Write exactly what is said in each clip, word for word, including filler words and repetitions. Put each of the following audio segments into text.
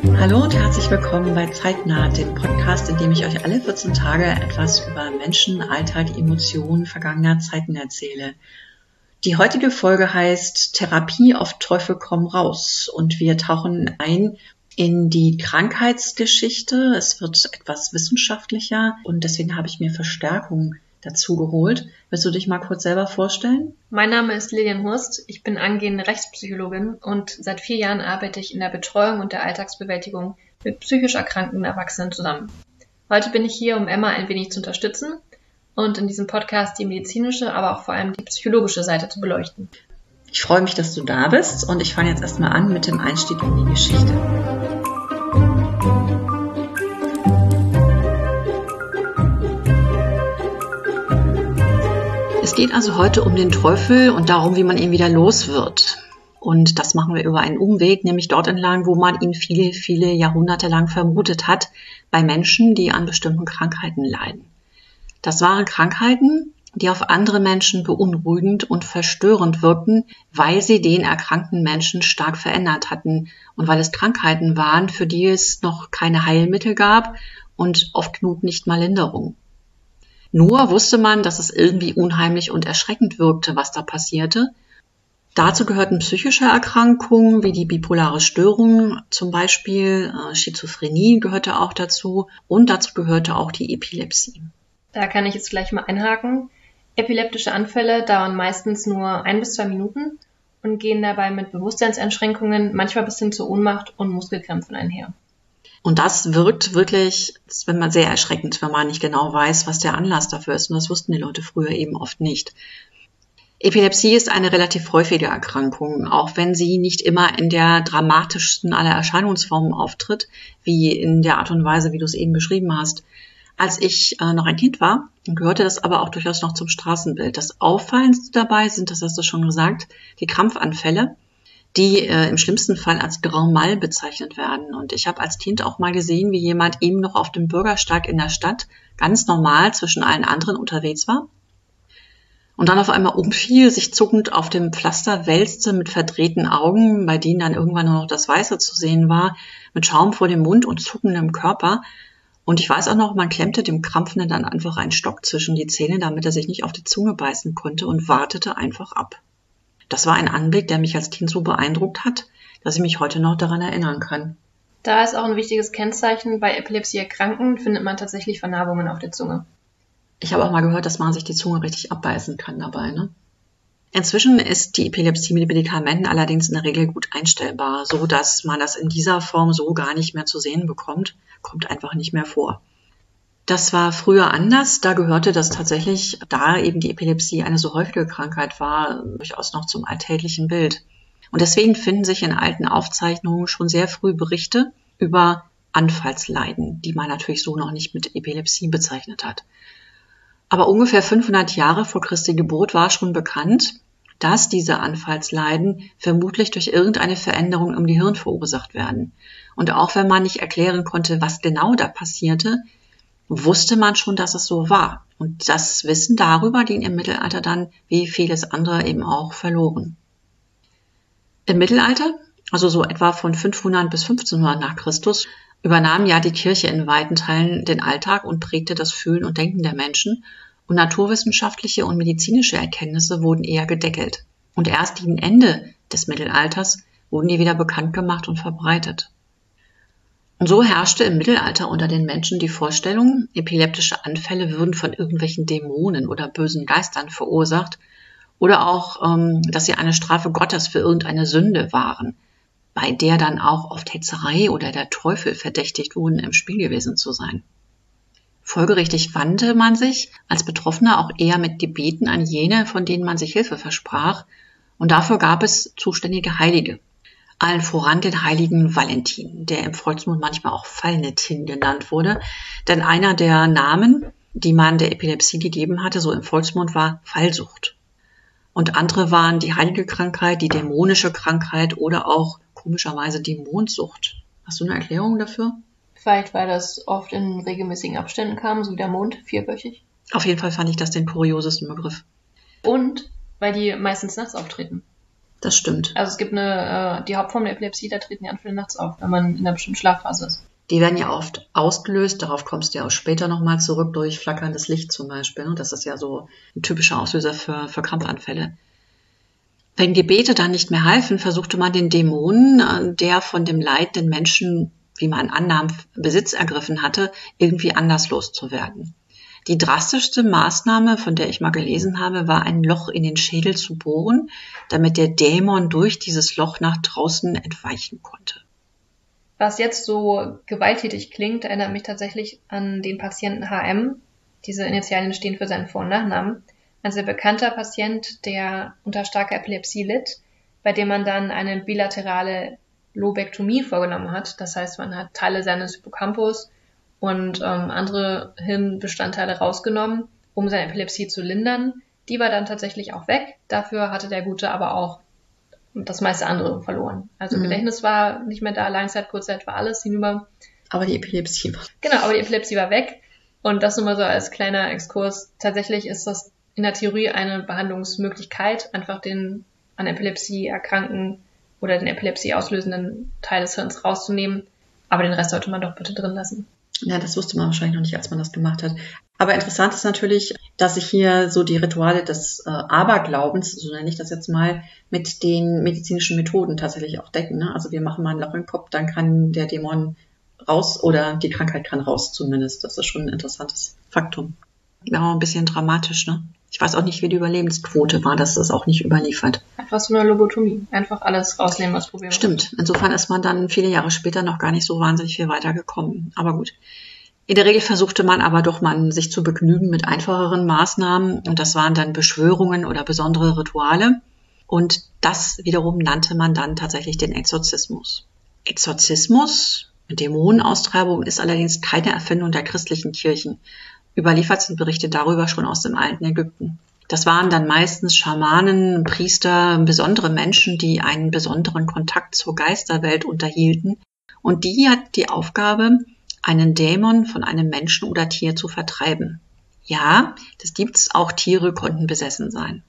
Hallo und herzlich willkommen bei Zeitnah, dem Podcast, in dem ich euch alle vierzehn Tage etwas über Menschen, Alltag, Emotionen vergangener Zeiten erzähle. Die heutige Folge heißt Therapie auf Teufel komm raus und wir tauchen ein in die Krankheitsgeschichte. Es wird etwas wissenschaftlicher und deswegen habe ich mir Verstärkung dazu geholt. Willst du dich mal kurz selber vorstellen? Mein Name ist Lilian Hurst, ich bin angehende Rechtspsychologin und seit vier Jahren arbeite ich in der Betreuung und der Alltagsbewältigung mit psychisch erkrankten Erwachsenen zusammen. Heute bin ich hier, um Emma ein wenig zu unterstützen und in diesem Podcast die medizinische, aber auch vor allem die psychologische Seite zu beleuchten. Ich freue mich, dass du da bist und ich fange jetzt erstmal an mit dem Einstieg in die Geschichte. Es geht also heute um den Teufel und darum, wie man ihn wieder los wird. Und das machen wir über einen Umweg, nämlich dort entlang, wo man ihn viele, viele Jahrhunderte lang vermutet hat, bei Menschen, die an bestimmten Krankheiten leiden. Das waren Krankheiten, die auf andere Menschen beunruhigend und verstörend wirkten, weil sie den erkrankten Menschen stark verändert hatten und weil es Krankheiten waren, für die es noch keine Heilmittel gab und oft genug nicht mal Linderung. Nur wusste man, dass es irgendwie unheimlich und erschreckend wirkte, was da passierte. Dazu gehörten psychische Erkrankungen wie die bipolare Störung, zum Beispiel äh, Schizophrenie gehörte auch dazu und dazu gehörte auch die Epilepsie. Da kann ich jetzt gleich mal einhaken. Epileptische Anfälle dauern meistens nur ein bis zwei Minuten und gehen dabei mit Bewusstseinseinschränkungen manchmal bis hin zur Ohnmacht und Muskelkrämpfen einher. Und das wirkt wirklich, wenn man sehr erschreckend, wenn man nicht genau weiß, was der Anlass dafür ist. Und das wussten die Leute früher eben oft nicht. Epilepsie ist eine relativ häufige Erkrankung, auch wenn sie nicht immer in der dramatischsten aller Erscheinungsformen auftritt, wie in der Art und Weise, wie du es eben beschrieben hast. Als ich äh, noch ein Kind war, gehörte das aber auch durchaus noch zum Straßenbild. Das Auffallendste dabei sind, das hast du schon gesagt, die Krampfanfälle, die äh, im schlimmsten Fall als Grand Mal bezeichnet werden. Und ich habe als Kind auch mal gesehen, wie jemand eben noch auf dem Bürgersteig in der Stadt ganz normal zwischen allen anderen unterwegs war und dann auf einmal umfiel, sich zuckend auf dem Pflaster wälzte mit verdrehten Augen, bei denen dann irgendwann nur noch das Weiße zu sehen war, mit Schaum vor dem Mund und zuckendem Körper. Und ich weiß auch noch, man klemmte dem Krampfenden dann einfach einen Stock zwischen die Zähne, damit er sich nicht auf die Zunge beißen konnte und wartete einfach ab. Das war ein Anblick, der mich als Kind so beeindruckt hat, dass ich mich heute noch daran erinnern kann. Da ist auch ein wichtiges Kennzeichen, bei Epilepsie-Erkrankten findet man tatsächlich Vernarbungen auf der Zunge. Ich habe auch mal gehört, dass man sich die Zunge richtig abbeißen kann dabei, ne? Inzwischen ist die Epilepsie mit Medikamenten allerdings in der Regel gut einstellbar, so dass man das in dieser Form so gar nicht mehr zu sehen bekommt, kommt einfach nicht mehr vor. Das war früher anders, da gehörte das tatsächlich, da eben die Epilepsie eine so häufige Krankheit war, durchaus noch zum alltäglichen Bild. Und deswegen finden sich in alten Aufzeichnungen schon sehr früh Berichte über Anfallsleiden, die man natürlich so noch nicht mit Epilepsie bezeichnet hat. Aber ungefähr fünfhundert Jahre vor Christi Geburt war schon bekannt, dass diese Anfallsleiden vermutlich durch irgendeine Veränderung im Gehirn verursacht werden. Und auch wenn man nicht erklären konnte, was genau da passierte, wusste man schon, dass es so war. Und das Wissen darüber ging im Mittelalter dann, wie vieles andere, eben auch verloren. Im Mittelalter, also so etwa von fünfhundert bis fünfzehnhundert nach Christus, übernahm ja die Kirche in weiten Teilen den Alltag und prägte das Fühlen und Denken der Menschen. Und naturwissenschaftliche und medizinische Erkenntnisse wurden eher gedeckelt. Und erst gegen Ende des Mittelalters wurden die wieder bekannt gemacht und verbreitet. Und so herrschte im Mittelalter unter den Menschen die Vorstellung, epileptische Anfälle würden von irgendwelchen Dämonen oder bösen Geistern verursacht oder auch, ähm, dass sie eine Strafe Gottes für irgendeine Sünde waren, bei der dann auch oft Hetzerei oder der Teufel verdächtigt wurden, im Spiel gewesen zu sein. Folgerichtig wandte man sich als Betroffener auch eher mit Gebeten an jene, von denen man sich Hilfe versprach, und dafür gab es zuständige Heilige. Allen voran den heiligen Valentin, der im Volksmund manchmal auch Valentin genannt wurde, denn einer der Namen, die man der Epilepsie gegeben hatte, so im Volksmund, war Fallsucht. Und andere waren die heilige Krankheit, die dämonische Krankheit oder auch komischerweise die Mondsucht. Hast du eine Erklärung dafür? Vielleicht, weil das oft in regelmäßigen Abständen kam, so wie der Mond, vierwöchig. Auf jeden Fall fand ich das den kuriosesten Begriff. Und weil die meistens nachts auftreten. Das stimmt. Also es gibt eine, äh, die Hauptform der Epilepsie, da treten die Anfälle nachts auf, wenn man in einer bestimmten Schlafphase ist. Die werden ja oft ausgelöst, darauf kommst du ja auch später nochmal zurück, durch flackerndes Licht zum Beispiel. Ne? Das ist ja so ein typischer Auslöser für, für Krampfanfälle. Wenn Gebete dann nicht mehr halfen, versuchte man den Dämonen, der von dem leidenden Menschen, wie man annahm, Besitz ergriffen hatte, irgendwie anders loszuwerden. Die drastischste Maßnahme, von der ich mal gelesen habe, war ein Loch in den Schädel zu bohren, damit der Dämon durch dieses Loch nach draußen entweichen konnte. Was jetzt so gewalttätig klingt, erinnert mich tatsächlich an den Patienten H M. Diese Initialien stehen für seinen Vor- und Nachnamen. Ein sehr bekannter Patient, der unter starker Epilepsie litt, bei dem man dann eine bilaterale Lobektomie vorgenommen hat. Das heißt, man hat Teile seines Hippocampus und ähm, andere Hirnbestandteile rausgenommen, um seine Epilepsie zu lindern. Die war dann tatsächlich auch weg. Dafür hatte der Gute aber auch das meiste andere verloren. Also mhm. Gedächtnis war nicht mehr da, Langzeit, Kurzzeit war alles hinüber. Aber die Epilepsie war. Genau, aber die Epilepsie war weg. Und das nur mal so als kleiner Exkurs. Tatsächlich ist das in der Theorie eine Behandlungsmöglichkeit, einfach den an Epilepsie erkrankten oder den Epilepsie auslösenden Teil des Hirns rauszunehmen. Aber den Rest sollte man doch bitte drin lassen. Ja, das wusste man wahrscheinlich noch nicht, als man das gemacht hat. Aber interessant ist natürlich, dass sich hier so die Rituale des äh, Aberglaubens, so nenne ich das jetzt mal, mit den medizinischen Methoden tatsächlich auch decken. Ne? Also wir machen mal ein Loch im Kopf, dann kann der Dämon raus oder die Krankheit kann raus zumindest. Das ist schon ein interessantes Faktum. Ja, ein bisschen dramatisch, ne? Ich weiß auch nicht, wie die Überlebensquote war, das ist auch nicht überliefert. Einfach so eine Lobotomie. Einfach alles rausnehmen, was probieren. Stimmt. Insofern ist man dann viele Jahre später noch gar nicht so wahnsinnig viel weitergekommen. Aber gut. In der Regel versuchte man aber doch mal, sich zu begnügen mit einfacheren Maßnahmen. Und das waren dann Beschwörungen oder besondere Rituale. Und das wiederum nannte man dann tatsächlich den Exorzismus. Exorzismus, Dämonenaustreibung, ist allerdings keine Erfindung der christlichen Kirchen. Überliefert sind Berichte darüber schon aus dem alten Ägypten. Das waren dann meistens Schamanen, Priester, besondere Menschen, die einen besonderen Kontakt zur Geisterwelt unterhielten. Und die hat die Aufgabe, einen Dämon von einem Menschen oder Tier zu vertreiben. Ja, das gibt's, auch Tiere konnten besessen sein.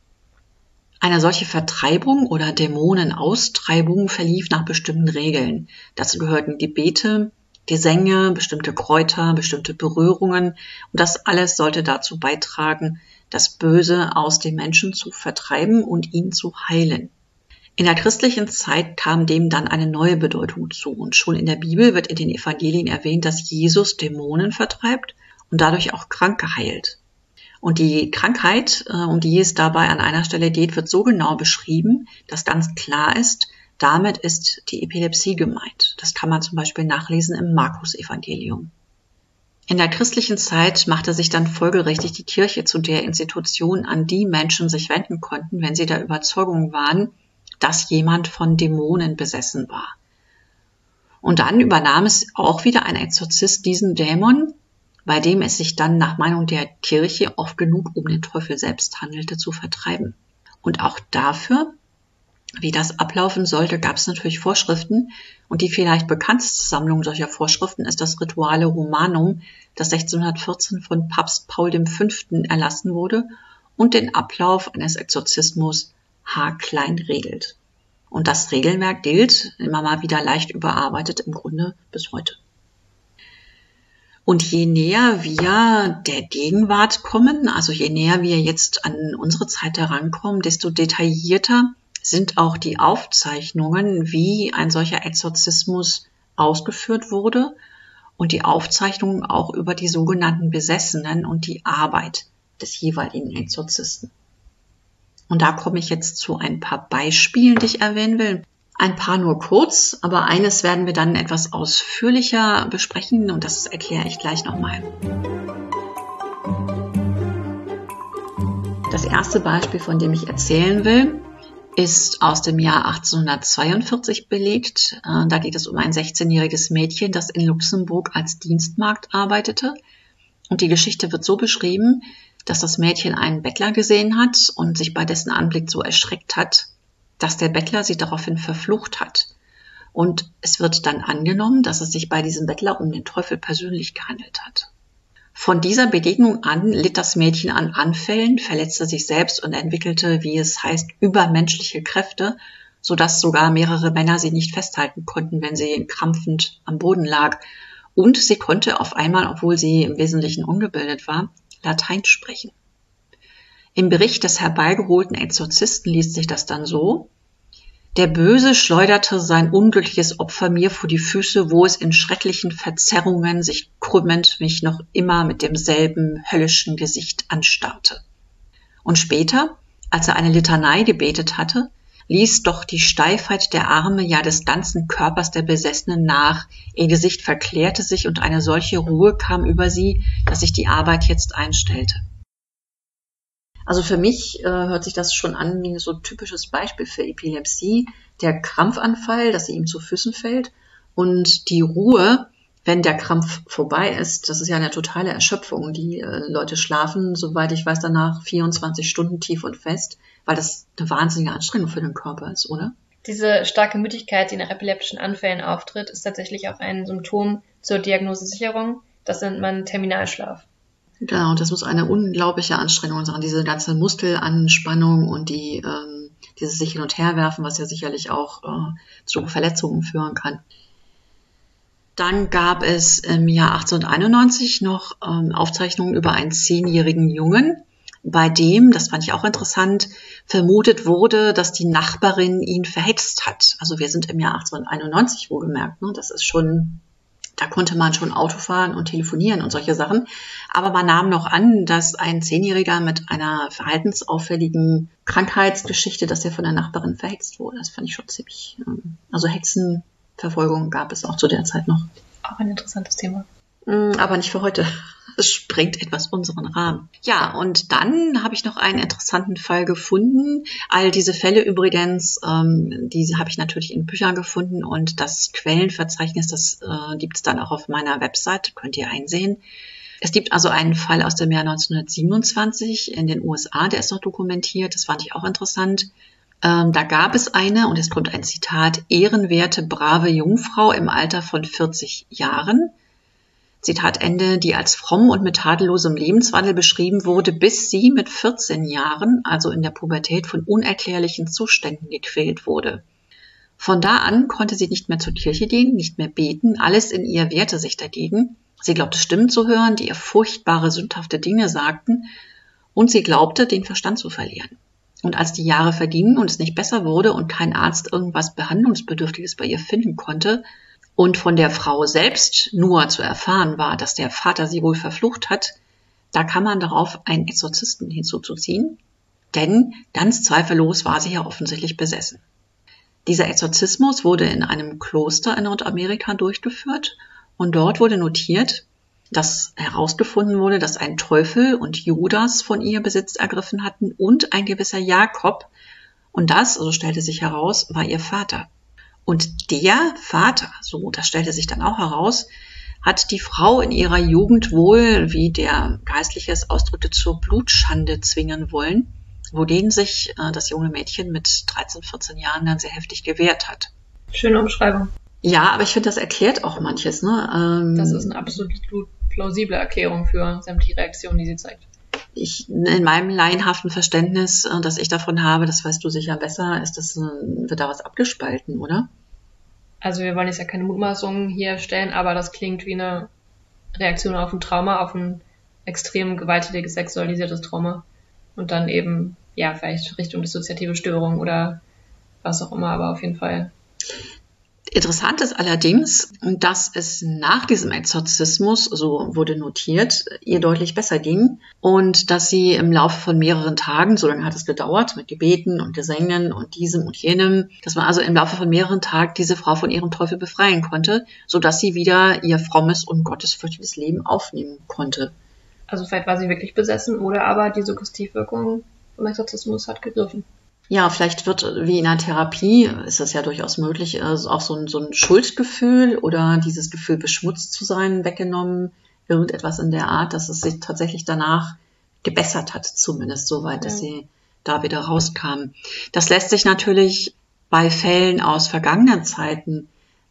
Eine solche Vertreibung oder Dämonenaustreibung verlief nach bestimmten Regeln. Dazu gehörten Gebete, Gesänge, bestimmte Kräuter, bestimmte Berührungen. Und das alles sollte dazu beitragen, das Böse aus dem Menschen zu vertreiben und ihn zu heilen. In der christlichen Zeit kam dem dann eine neue Bedeutung zu. Und schon in der Bibel wird in den Evangelien erwähnt, dass Jesus Dämonen vertreibt und dadurch auch Kranke heilt. Und die Krankheit, um die es dabei an einer Stelle geht, wird so genau beschrieben, dass ganz klar ist, damit ist die Epilepsie gemeint. Das kann man zum Beispiel nachlesen im Markus-Evangelium. In der christlichen Zeit machte sich dann folgerichtig die Kirche zu der Institution, an die Menschen sich wenden konnten, wenn sie der Überzeugung waren, dass jemand von Dämonen besessen war. Und dann übernahm es auch wieder ein Exorzist diesen Dämon, bei dem es sich dann nach Meinung der Kirche oft genug um den Teufel selbst handelte, zu vertreiben. Und auch dafür, wie das ablaufen sollte, gab es natürlich Vorschriften, und die vielleicht bekannteste Sammlung solcher Vorschriften ist das Rituale Romanum, das sechzehnhundertvierzehn von Papst Paul der Fünfte erlassen wurde und den Ablauf eines Exorzismus haarklein regelt. Und das Regelwerk gilt, immer mal wieder leicht überarbeitet, im Grunde bis heute. Und je näher wir der Gegenwart kommen, also je näher wir jetzt an unsere Zeit herankommen, desto detaillierter sind auch die Aufzeichnungen, wie ein solcher Exorzismus ausgeführt wurde und die Aufzeichnungen auch über die sogenannten Besessenen und die Arbeit des jeweiligen Exorzisten. Und da komme ich jetzt zu ein paar Beispielen, die ich erwähnen will. Ein paar nur kurz, aber eines werden wir dann etwas ausführlicher besprechen und das erkläre ich gleich nochmal. Das erste Beispiel, von dem ich erzählen will, ist aus dem Jahr achtzehnhundertzweiundvierzig belegt. Da geht es um ein sechzehnjähriges Mädchen, das in Luxemburg als Dienstmagd arbeitete. Und die Geschichte wird so beschrieben, dass das Mädchen einen Bettler gesehen hat und sich bei dessen Anblick so erschreckt hat, dass der Bettler sie daraufhin verflucht hat. Und es wird dann angenommen, dass es sich bei diesem Bettler um den Teufel persönlich gehandelt hat. Von dieser Begegnung an litt das Mädchen an Anfällen, verletzte sich selbst und entwickelte, wie es heißt, übermenschliche Kräfte, sodass sogar mehrere Männer sie nicht festhalten konnten, wenn sie krampfend am Boden lag. Und sie konnte auf einmal, obwohl sie im Wesentlichen ungebildet war, Latein sprechen. Im Bericht des herbeigeholten Exorzisten liest sich das dann so: Der Böse schleuderte sein unglückliches Opfer mir vor die Füße, wo es in schrecklichen Verzerrungen sich krümmend mich noch immer mit demselben höllischen Gesicht anstarrte. Und später, als er eine Litanei gebetet hatte, ließ doch die Steifheit der Arme, ja des ganzen Körpers der Besessenen nach, ihr Gesicht verklärte sich und eine solche Ruhe kam über sie, dass sich die Arbeit jetzt einstellte. Also für mich äh, hört sich das schon an wie so ein typisches Beispiel für Epilepsie, der Krampfanfall, dass sie ihm zu Füßen fällt, und die Ruhe, wenn der Krampf vorbei ist. Das ist ja eine totale Erschöpfung. Die äh, Leute schlafen, soweit ich weiß, danach vierundzwanzig Stunden tief und fest, weil das eine wahnsinnige Anstrengung für den Körper ist, oder? Diese starke Müdigkeit, die nach epileptischen Anfällen auftritt, ist tatsächlich auch ein Symptom zur Diagnosesicherung. Das nennt man Terminalschlaf. Genau, das muss eine unglaubliche Anstrengung sein, diese ganze Muskelanspannung und die ähm, dieses sich hin und her werfen, was ja sicherlich auch äh, zu Verletzungen führen kann. Dann gab es im Jahr achtzehnhunderteinundneunzig noch ähm, Aufzeichnungen über einen zehnjährigen Jungen, bei dem, das fand ich auch interessant, vermutet wurde, dass die Nachbarin ihn verhext hat. Also wir sind im Jahr achtzehnhunderteinundneunzig wohlgemerkt, ne? Das ist schon... Da konnte man schon Auto fahren und telefonieren und solche Sachen. Aber man nahm noch an, dass ein Zehnjähriger mit einer verhaltensauffälligen Krankheitsgeschichte, dass er von der Nachbarin verhext wurde. Das fand ich schon ziemlich... Also Hexenverfolgung gab es auch zu der Zeit noch. Auch ein interessantes Thema. Aber nicht für heute. Es sprengt etwas unseren Rahmen. Ja, und dann habe ich noch einen interessanten Fall gefunden. All diese Fälle übrigens, ähm, die habe ich natürlich in Büchern gefunden, und das Quellenverzeichnis, das äh, gibt es dann auch auf meiner Website, könnt ihr einsehen. Es gibt also einen Fall aus dem Jahr neunzehnhundertsiebenundzwanzig in den U S A, der ist noch dokumentiert, das fand ich auch interessant. Ähm, da gab es eine, und es kommt ein Zitat, ehrenwerte, brave Jungfrau im Alter von vierzig Jahren, Zitat Ende, die als fromm und mit tadellosem Lebenswandel beschrieben wurde, bis sie mit vierzehn Jahren, also in der Pubertät, von unerklärlichen Zuständen gequält wurde. Von da an konnte sie nicht mehr zur Kirche gehen, nicht mehr beten, alles in ihr wehrte sich dagegen. Sie glaubte Stimmen zu hören, die ihr furchtbare, sündhafte Dinge sagten, und sie glaubte, den Verstand zu verlieren. Und als die Jahre vergingen und es nicht besser wurde und kein Arzt irgendwas Behandlungsbedürftiges bei ihr finden konnte, und von der Frau selbst nur zu erfahren war, dass der Vater sie wohl verflucht hat, da kam man darauf, einen Exorzisten hinzuzuziehen, denn ganz zweifellos war sie ja offensichtlich besessen. Dieser Exorzismus wurde in einem Kloster in Nordamerika durchgeführt, und dort wurde notiert, dass herausgefunden wurde, dass ein Teufel und Judas von ihr Besitz ergriffen hatten und ein gewisser Jakob, und das, also stellte sich heraus, war ihr Vater. Und der Vater, so, das stellte sich dann auch heraus, hat die Frau in ihrer Jugend wohl, wie der Geistliche es ausdrückte, zur Blutschande zwingen wollen, wogegen sich äh, das junge Mädchen mit dreizehn, vierzehn Jahren dann sehr heftig gewehrt hat. Schöne Umschreibung. Ja, aber ich finde, das erklärt auch manches, ne? Ähm, das ist eine absolut plausible Erklärung für sämtliche Reaktionen, die sie zeigt. Ich, in meinem laienhaften Verständnis, äh, das ich davon habe, das weißt du sicher besser, ist das, äh, wird da was abgespalten, oder? Also wir wollen jetzt ja keine Mutmaßungen hier stellen, aber das klingt wie eine Reaktion auf ein Trauma, auf ein extrem gewalttätiges, sexualisiertes Trauma. Und dann eben, ja, vielleicht Richtung dissoziative Störung oder was auch immer, aber auf jeden Fall. Interessant ist allerdings, dass es nach diesem Exorzismus, so wurde notiert, ihr deutlich besser ging und dass sie im Laufe von mehreren Tagen, so lange hat es gedauert, mit Gebeten und Gesängen und diesem und jenem, dass man also im Laufe von mehreren Tagen diese Frau von ihrem Teufel befreien konnte, sodass sie wieder ihr frommes und gottesfürchtiges Leben aufnehmen konnte. Also vielleicht war sie wirklich besessen oder aber die Suggestivwirkung vom Exorzismus hat gegriffen. Ja, vielleicht wird, wie in einer Therapie, ist es ja durchaus möglich, auch so ein, so ein Schuldgefühl oder dieses Gefühl, beschmutzt zu sein, weggenommen, irgendetwas in der Art, dass es sich tatsächlich danach gebessert hat, zumindest so weit, dass ja. sie da wieder rauskam. Das lässt sich natürlich bei Fällen aus vergangenen Zeiten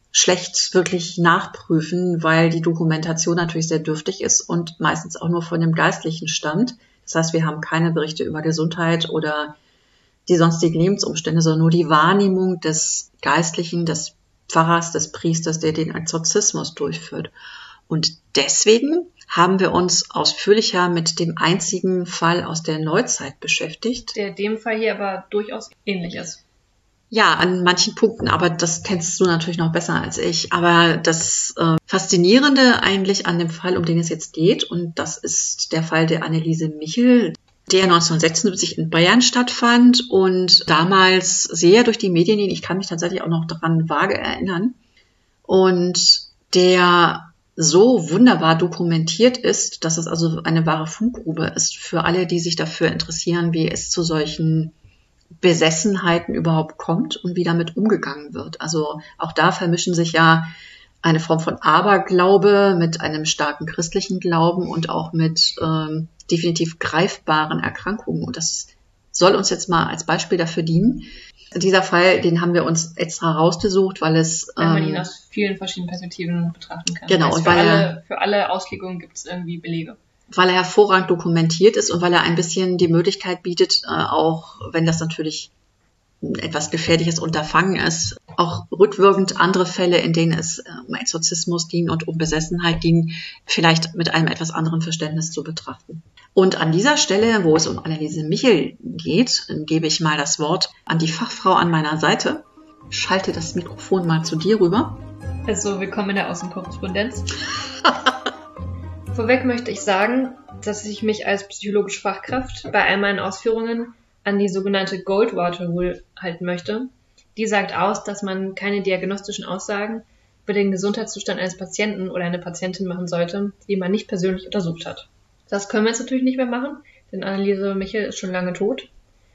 schlecht wirklich nachprüfen, weil die Dokumentation natürlich sehr dürftig ist und meistens auch nur von dem Geistlichen stammt. Das heißt, wir haben keine Berichte über Gesundheit oder die sonstigen Lebensumstände, sondern nur die Wahrnehmung des Geistlichen, des Pfarrers, des Priesters, der den Exorzismus durchführt. Und deswegen haben wir uns ausführlicher mit dem einzigen Fall aus der Neuzeit beschäftigt. Der dem Fall hier aber durchaus ähnlich ist. Ja, an manchen Punkten, aber das kennst du natürlich noch besser als ich. Aber das äh, Faszinierende eigentlich an dem Fall, um den es jetzt geht, und das ist der Fall der Anneliese Michel, der neunzehnhundertsechsundsiebzig in Bayern stattfand und damals sehr durch die Medien ging. Ich kann mich tatsächlich auch noch daran vage erinnern. Und der so wunderbar dokumentiert ist, dass es also eine wahre Fundgrube ist für alle, die sich dafür interessieren, wie es zu solchen Besessenheiten überhaupt kommt und wie damit umgegangen wird. Also auch da vermischen sich ja eine Form von Aberglaube mit einem starken christlichen Glauben und auch mit ähm, definitiv greifbaren Erkrankungen. Und das soll uns jetzt mal als Beispiel dafür dienen. Dieser Fall, den haben wir uns extra rausgesucht, weil es... Weil man ähm, ihn aus vielen verschiedenen Perspektiven betrachten kann. Genau, das heißt, und für, weil alle, er, für alle Auslegungen gibt es irgendwie Belege. Weil er hervorragend dokumentiert ist und weil er ein bisschen die Möglichkeit bietet, äh, auch wenn das natürlich ein etwas gefährliches Unterfangen ist, auch rückwirkend andere Fälle, in denen es um Exorzismus ging und um Besessenheit ging, vielleicht mit einem etwas anderen Verständnis zu betrachten. Und an dieser Stelle, wo es um Anneliese Michel geht, gebe ich mal das Wort an die Fachfrau an meiner Seite. Schalte das Mikrofon mal zu dir rüber. Also, willkommen in der Außenkorrespondenz. Vorweg möchte ich sagen, dass ich mich als psychologische Fachkraft bei all meinen Ausführungen an die sogenannte Goldwater Rule halten möchte. Die sagt aus, dass man keine diagnostischen Aussagen über den Gesundheitszustand eines Patienten oder einer Patientin machen sollte, die man nicht persönlich untersucht hat. Das können wir jetzt natürlich nicht mehr machen, denn Anneliese Michel ist schon lange tot.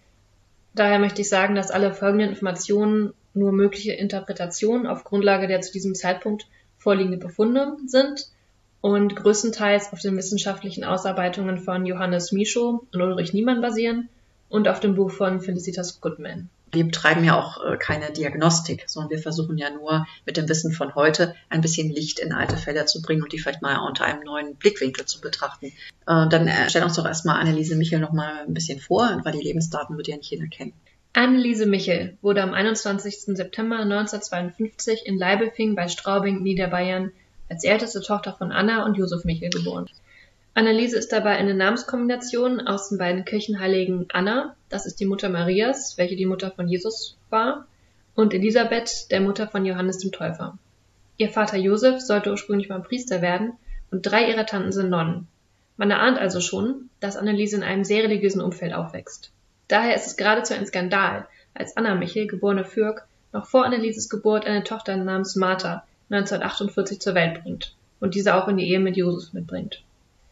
Daher möchte ich sagen, dass alle folgenden Informationen nur mögliche Interpretationen auf Grundlage der zu diesem Zeitpunkt vorliegenden Befunde sind und größtenteils auf den wissenschaftlichen Ausarbeitungen von Johannes Michow und Ulrich Niemann basieren und auf dem Buch von Felicitas Goodman. Wir betreiben ja auch keine Diagnostik, sondern wir versuchen ja nur mit dem Wissen von heute ein bisschen Licht in alte Fälle zu bringen und die vielleicht mal unter einem neuen Blickwinkel zu betrachten. Dann stell uns doch erstmal Anneliese Michel noch mal ein bisschen vor, weil die Lebensdaten wird ja nicht jeder kennen. Anneliese Michel wurde am einundzwanzigsten September neunzehnhundertzweiundfünfzig in Leibelfing bei Straubing, Niederbayern, als älteste Tochter von Anna und Josef Michel geboren. Anneliese ist dabei eine Namenskombination aus den beiden Kirchenheiligen Anna, das ist die Mutter Marias, welche die Mutter von Jesus war, und Elisabeth, der Mutter von Johannes dem Täufer. Ihr Vater Josef sollte ursprünglich mal Priester werden und drei ihrer Tanten sind Nonnen. Man erahnt also schon, dass Anneliese in einem sehr religiösen Umfeld aufwächst. Daher ist es geradezu ein Skandal, als Anna Michel, geborene Fürk, noch vor Annelieses Geburt eine Tochter namens Martha neunzehnhundertachtundvierzig zur Welt bringt und diese auch in die Ehe mit Josef mitbringt.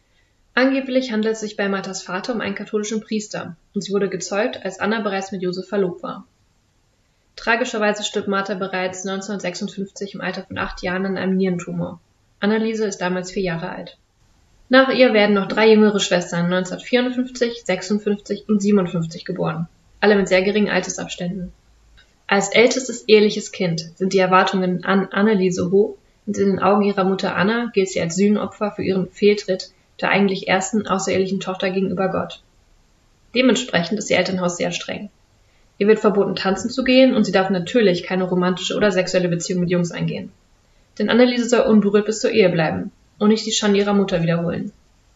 Angeblich handelt es sich bei Marthas Vater um einen katholischen Priester und sie wurde gezeugt, als Anna bereits mit Josef verlobt war. Tragischerweise stirbt Martha bereits neunzehnhundertsechsundfünfzig im Alter von acht Jahren an einem Nierentumor. Anneliese ist damals vier Jahre alt. Nach ihr werden noch drei jüngere Schwestern neunzehnhundertvierundfünfzig, sechsundfünfzig und siebenundfünfzig geboren, alle mit sehr geringen Altersabständen. Als ältestes eheliches Kind sind die Erwartungen an Anneliese hoch und in den Augen ihrer Mutter Anna gilt sie als Sühnopfer für ihren Fehltritt der eigentlich ersten außerehelichen Tochter gegenüber Gott. Dementsprechend ist ihr Elternhaus sehr streng. Ihr wird verboten, tanzen zu gehen und sie darf natürlich keine romantische oder sexuelle Beziehung mit Jungs eingehen. Denn Anneliese soll unberührt bis zur Ehe bleiben und nicht die Schande ihrer Mutter wiederholen.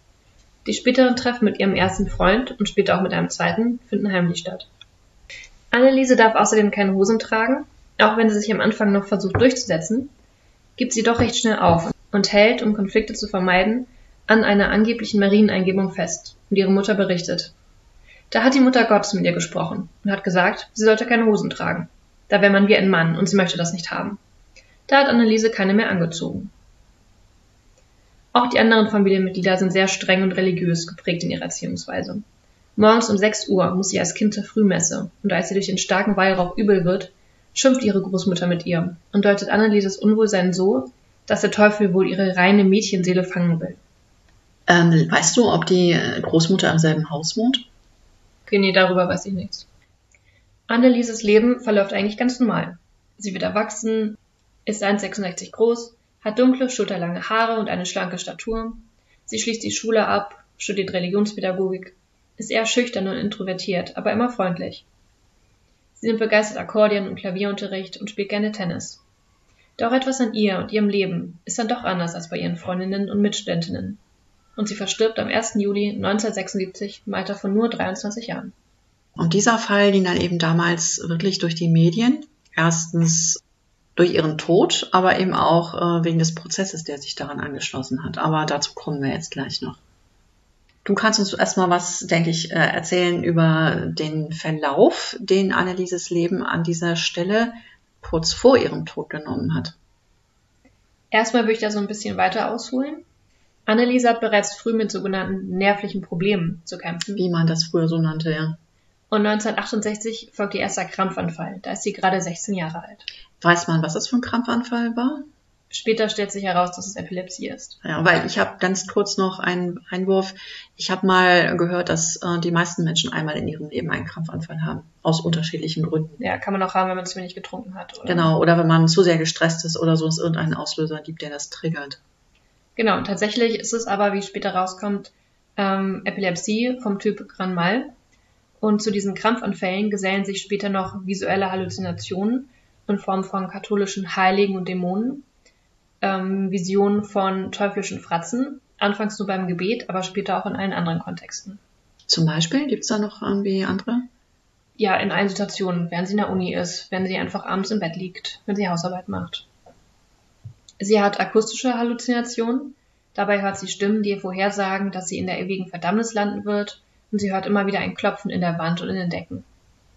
Die späteren Treffen mit ihrem ersten Freund und später auch mit einem zweiten finden heimlich statt. Anneliese darf außerdem keine Hosen tragen, auch wenn sie sich am Anfang noch versucht durchzusetzen, gibt sie doch recht schnell auf und hält, um Konflikte zu vermeiden, an einer angeblichen Marieneingebung fest und ihre Mutter berichtet. Da hat die Mutter Gottes mit ihr gesprochen und hat gesagt, sie sollte keine Hosen tragen. Da wäre man wie ein Mann und sie möchte das nicht haben. Da hat Anneliese keine mehr angezogen. Auch die anderen Familienmitglieder sind sehr streng und religiös geprägt in ihrer Erziehungsweise. Morgens um sechs Uhr muss sie als Kind zur Frühmesse und als sie durch den starken Weihrauch übel wird, schimpft ihre Großmutter mit ihr und deutet Annelieses Unwohlsein so, dass der Teufel wohl ihre reine Mädchenseele fangen will. Ähm, weißt du, ob die Großmutter im selben Haus wohnt? Okay, nee, darüber weiß ich nichts. Annelieses Leben verläuft eigentlich ganz normal. Sie wird erwachsen, ist eins Komma sechsundsechzig groß, hat dunkle, schulterlange Haare und eine schlanke Statur. Sie schließt die Schule ab, studiert Religionspädagogik, ist eher schüchtern und introvertiert, aber immer freundlich. Sie nimmt begeistert Akkordeon- und Klavierunterricht und spielt gerne Tennis. Doch etwas an ihr und ihrem Leben ist dann doch anders als bei ihren Freundinnen und Mitstudentinnen. Und sie verstirbt am ersten Juli neunzehnhundertsechsundsiebzig im Alter von nur dreiundzwanzig Jahren. Und dieser Fall ging dann eben damals wirklich durch die Medien. Erstens durch ihren Tod, aber eben auch äh, wegen des Prozesses, der sich daran angeschlossen hat. Aber dazu kommen wir jetzt gleich noch. Du kannst uns erstmal was, denke ich, äh, erzählen über den Verlauf, den Annelieses Leben an dieser Stelle kurz vor ihrem Tod genommen hat. Erstmal würde ich da so ein bisschen weiter ausholen. Anneliese hat bereits früh mit sogenannten nervlichen Problemen zu kämpfen. Wie man das früher so nannte, ja. Und neunzehnhundertachtundsechzig folgt ihr erster Krampfanfall. Da ist sie gerade sechzehn Jahre alt. Weiß man, was das für ein Krampfanfall war? Später stellt sich heraus, dass es Epilepsie ist. Ja, weil ich habe ganz kurz noch einen Einwurf. Ich habe mal gehört, dass äh, die meisten Menschen einmal in ihrem Leben einen Krampfanfall haben. Aus unterschiedlichen Gründen. Ja, kann man auch haben, wenn man zu wenig getrunken hat. Oder? Genau, oder wenn man zu sehr gestresst ist oder so es irgendeinen Auslöser gibt, der das triggert. Genau, und tatsächlich ist es aber, wie später rauskommt, ähm, Epilepsie vom Typ Grand-Mal. Und zu diesen Krampfanfällen gesellen sich später noch visuelle Halluzinationen in Form von katholischen Heiligen und Dämonen, ähm, Visionen von teuflischen Fratzen, anfangs nur beim Gebet, aber später auch in allen anderen Kontexten. Zum Beispiel, gibt es da noch irgendwie andere? Ja, in allen Situationen, während sie in der Uni ist, wenn sie einfach abends im Bett liegt, wenn sie Hausarbeit macht. Sie hat akustische Halluzinationen, dabei hört sie Stimmen, die ihr vorhersagen, dass sie in der ewigen Verdammnis landen wird, und sie hört immer wieder ein Klopfen in der Wand und in den Decken.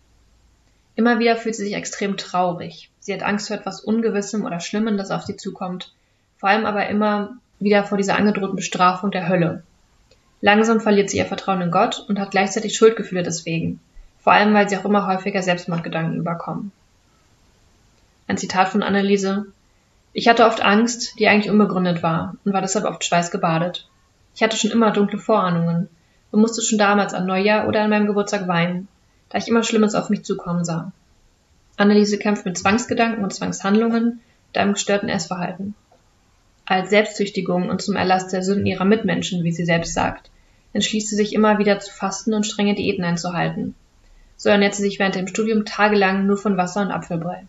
Immer wieder fühlt sie sich extrem traurig. Sie hat Angst vor etwas Ungewissem oder Schlimmem, das auf sie zukommt, vor allem aber immer wieder vor dieser angedrohten Bestrafung der Hölle. Langsam verliert sie ihr Vertrauen in Gott und hat gleichzeitig Schuldgefühle deswegen, vor allem weil sie auch immer häufiger Selbstmordgedanken überkommen. Ein Zitat von Anneliese: Ich hatte oft Angst, die eigentlich unbegründet war, und war deshalb oft schweißgebadet. Ich hatte schon immer dunkle Vorahnungen und musste schon damals an Neujahr oder an meinem Geburtstag weinen, da ich immer Schlimmes auf mich zukommen sah. Anneliese kämpft mit Zwangsgedanken und Zwangshandlungen und einem gestörten Essverhalten. Als Selbstzüchtigung und zum Erlass der Sünden ihrer Mitmenschen, wie sie selbst sagt, entschließt sie sich immer wieder zu fasten und strenge Diäten einzuhalten. So ernährt sie sich während dem Studium tagelang nur von Wasser und Apfelbrei.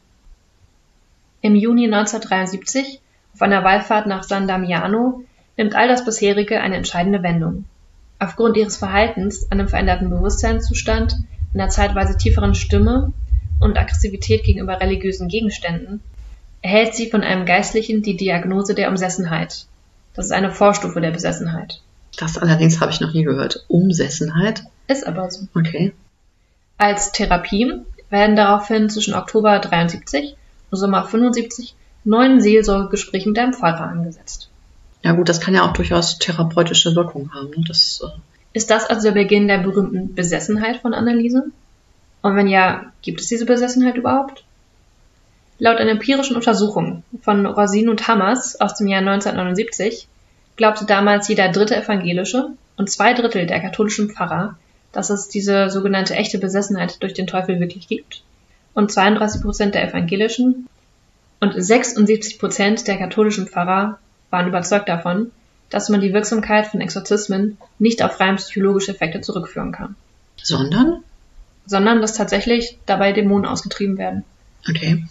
Im Juni neunzehnhundertdreiundsiebzig, auf einer Wallfahrt nach San Damiano, nimmt all das bisherige eine entscheidende Wendung. Aufgrund ihres Verhaltens, einem veränderten Bewusstseinszustand, einer zeitweise tieferen Stimme und Aggressivität gegenüber religiösen Gegenständen, erhält sie von einem Geistlichen die Diagnose der Umsessenheit. Das ist eine Vorstufe der Besessenheit. Das allerdings habe ich noch nie gehört. Umsessenheit? Ist aber so. Okay. Als Therapie werden daraufhin zwischen Oktober dreiundsiebzig und Sommer fünfundsiebzig neun Seelsorgegespräche mit einem Pfarrer angesetzt. Ja gut, das kann ja auch durchaus therapeutische Wirkung haben. Ne? Das, äh Ist das also der Beginn der berühmten Besessenheit von Anneliese? Und wenn ja, gibt es diese Besessenheit überhaupt? Laut einer empirischen Untersuchung von Rosin und Hammers aus dem Jahr neunzehnhundertneunundsiebzig glaubte damals jeder dritte Evangelische und zwei Drittel der katholischen Pfarrer, dass es diese sogenannte echte Besessenheit durch den Teufel wirklich gibt. Und zweiunddreißig Prozent der Evangelischen und sechsundsiebzig Prozent der katholischen Pfarrer waren überzeugt davon, dass man die Wirksamkeit von Exorzismen nicht auf rein psychologische Effekte zurückführen kann. Sondern? Sondern, dass tatsächlich dabei Dämonen ausgetrieben werden. Okay.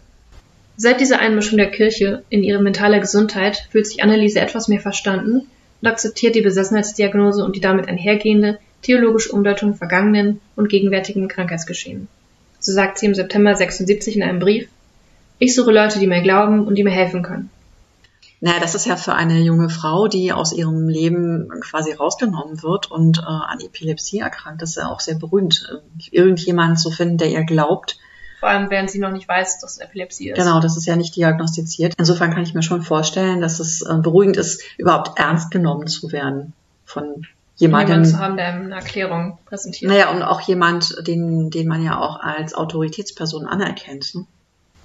Seit dieser Einmischung der Kirche in ihre mentale Gesundheit fühlt sich Anneliese etwas mehr verstanden und akzeptiert die Besessenheitsdiagnose und die damit einhergehende theologische Umdeutung vergangenen und gegenwärtigen Krankheitsgeschehen. So sagt sie im September sechsundsiebzig in einem Brief: Ich suche Leute, die mir glauben und die mir helfen können. Naja, das ist ja für eine junge Frau, die aus ihrem Leben quasi rausgenommen wird und äh, an Epilepsie erkrankt, das ist ja auch sehr berühmt, äh, irgendjemanden zu finden, der ihr glaubt. Vor allem, während sie noch nicht weiß, dass es Epilepsie ist. Genau, das ist ja nicht diagnostiziert. Insofern kann ich mir schon vorstellen, dass es äh, beruhigend ist, überhaupt ernst genommen zu werden von jemandem. Jemanden zu haben, der einem eine Erklärung präsentiert. Naja, und auch jemand, den, den man ja auch als Autoritätsperson anerkennt. Ne?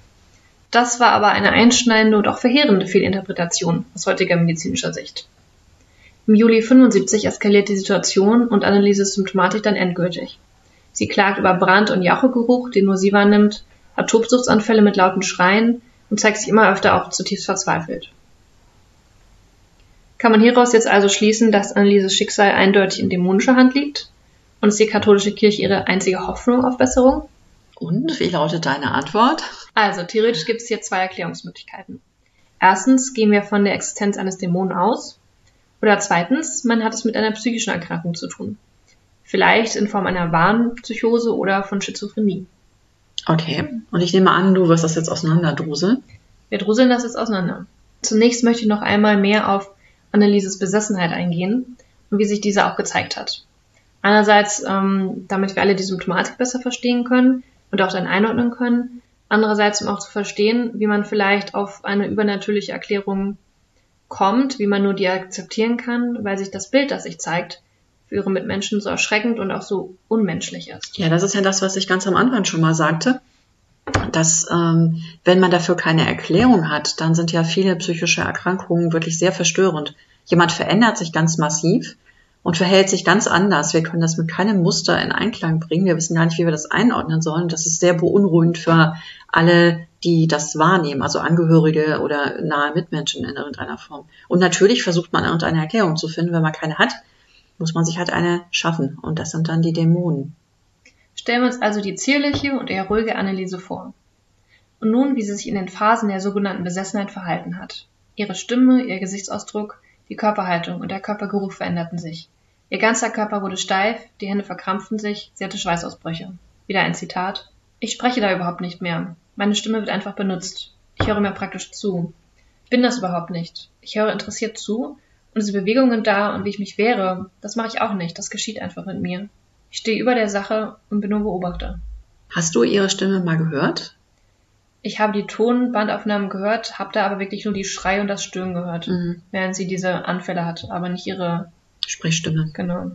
Das war aber eine einschneidende und auch verheerende Fehlinterpretation aus heutiger medizinischer Sicht. Im Juli fünfundsiebzig eskaliert die Situation und Annelieses Symptomatik dann endgültig. Sie klagt über Brand- und Jauchegeruch, den nur sie wahrnimmt, hat Tobsuchtsanfälle mit lauten Schreien und zeigt sich immer öfter auch zutiefst verzweifelt. Kann man hieraus jetzt also schließen, dass Annelieses Schicksal eindeutig in dämonischer Hand liegt? Und ist die katholische Kirche ihre einzige Hoffnung auf Besserung? Und wie lautet deine Antwort? Also, theoretisch gibt es hier zwei Erklärungsmöglichkeiten. Erstens gehen wir von der Existenz eines Dämonen aus. Oder zweitens, man hat es mit einer psychischen Erkrankung zu tun. Vielleicht in Form einer Wahnpsychose oder von Schizophrenie. Okay, und ich nehme an, du wirst das jetzt auseinanderdruseln. Wir druseln das jetzt auseinander. Zunächst möchte ich noch einmal mehr auf Annelieses Besessenheit eingehen und wie sich diese auch gezeigt hat. Einerseits, ähm, damit wir alle die Symptomatik besser verstehen können und auch dann einordnen können. Andererseits, um auch zu verstehen, wie man vielleicht auf eine übernatürliche Erklärung kommt, wie man nur die akzeptieren kann, weil sich das Bild, das sich zeigt, für ihre Mitmenschen so erschreckend und auch so unmenschlich ist. Ja, das ist ja das, was ich ganz am Anfang schon mal sagte, dass ähm, wenn man dafür keine Erklärung hat, dann sind ja viele psychische Erkrankungen wirklich sehr verstörend. Jemand verändert sich ganz massiv und verhält sich ganz anders. Wir können das mit keinem Muster in Einklang bringen. Wir wissen gar nicht, wie wir das einordnen sollen. Das ist sehr beunruhigend für alle, die das wahrnehmen, also Angehörige oder nahe Mitmenschen in irgendeiner Form. Und natürlich versucht man irgendeine Erklärung zu finden. Wenn man keine hat, muss man sich halt eine schaffen. Und das sind dann die Dämonen. Stellen wir uns also die zierliche und eher ruhige Anneliese vor. Und nun, wie sie sich in den Phasen der sogenannten Besessenheit verhalten hat. Ihre Stimme, ihr Gesichtsausdruck, die Körperhaltung und der Körpergeruch veränderten sich. Ihr ganzer Körper wurde steif, die Hände verkrampften sich, sie hatte Schweißausbrüche. Wieder ein Zitat. Ich spreche da überhaupt nicht mehr. Meine Stimme wird einfach benutzt. Ich höre mir praktisch zu. Ich bin das überhaupt nicht. Ich höre interessiert zu und diese Bewegungen da und wie ich mich wehre, das mache ich auch nicht. Das geschieht einfach mit mir. Ich stehe über der Sache und bin nur Beobachter. Hast du ihre Stimme mal gehört? Ich habe die Tonbandaufnahmen gehört, habe da aber wirklich nur die Schreie und das Stöhnen gehört, mhm. während sie diese Anfälle hat, aber nicht ihre Sprechstimme. Genau.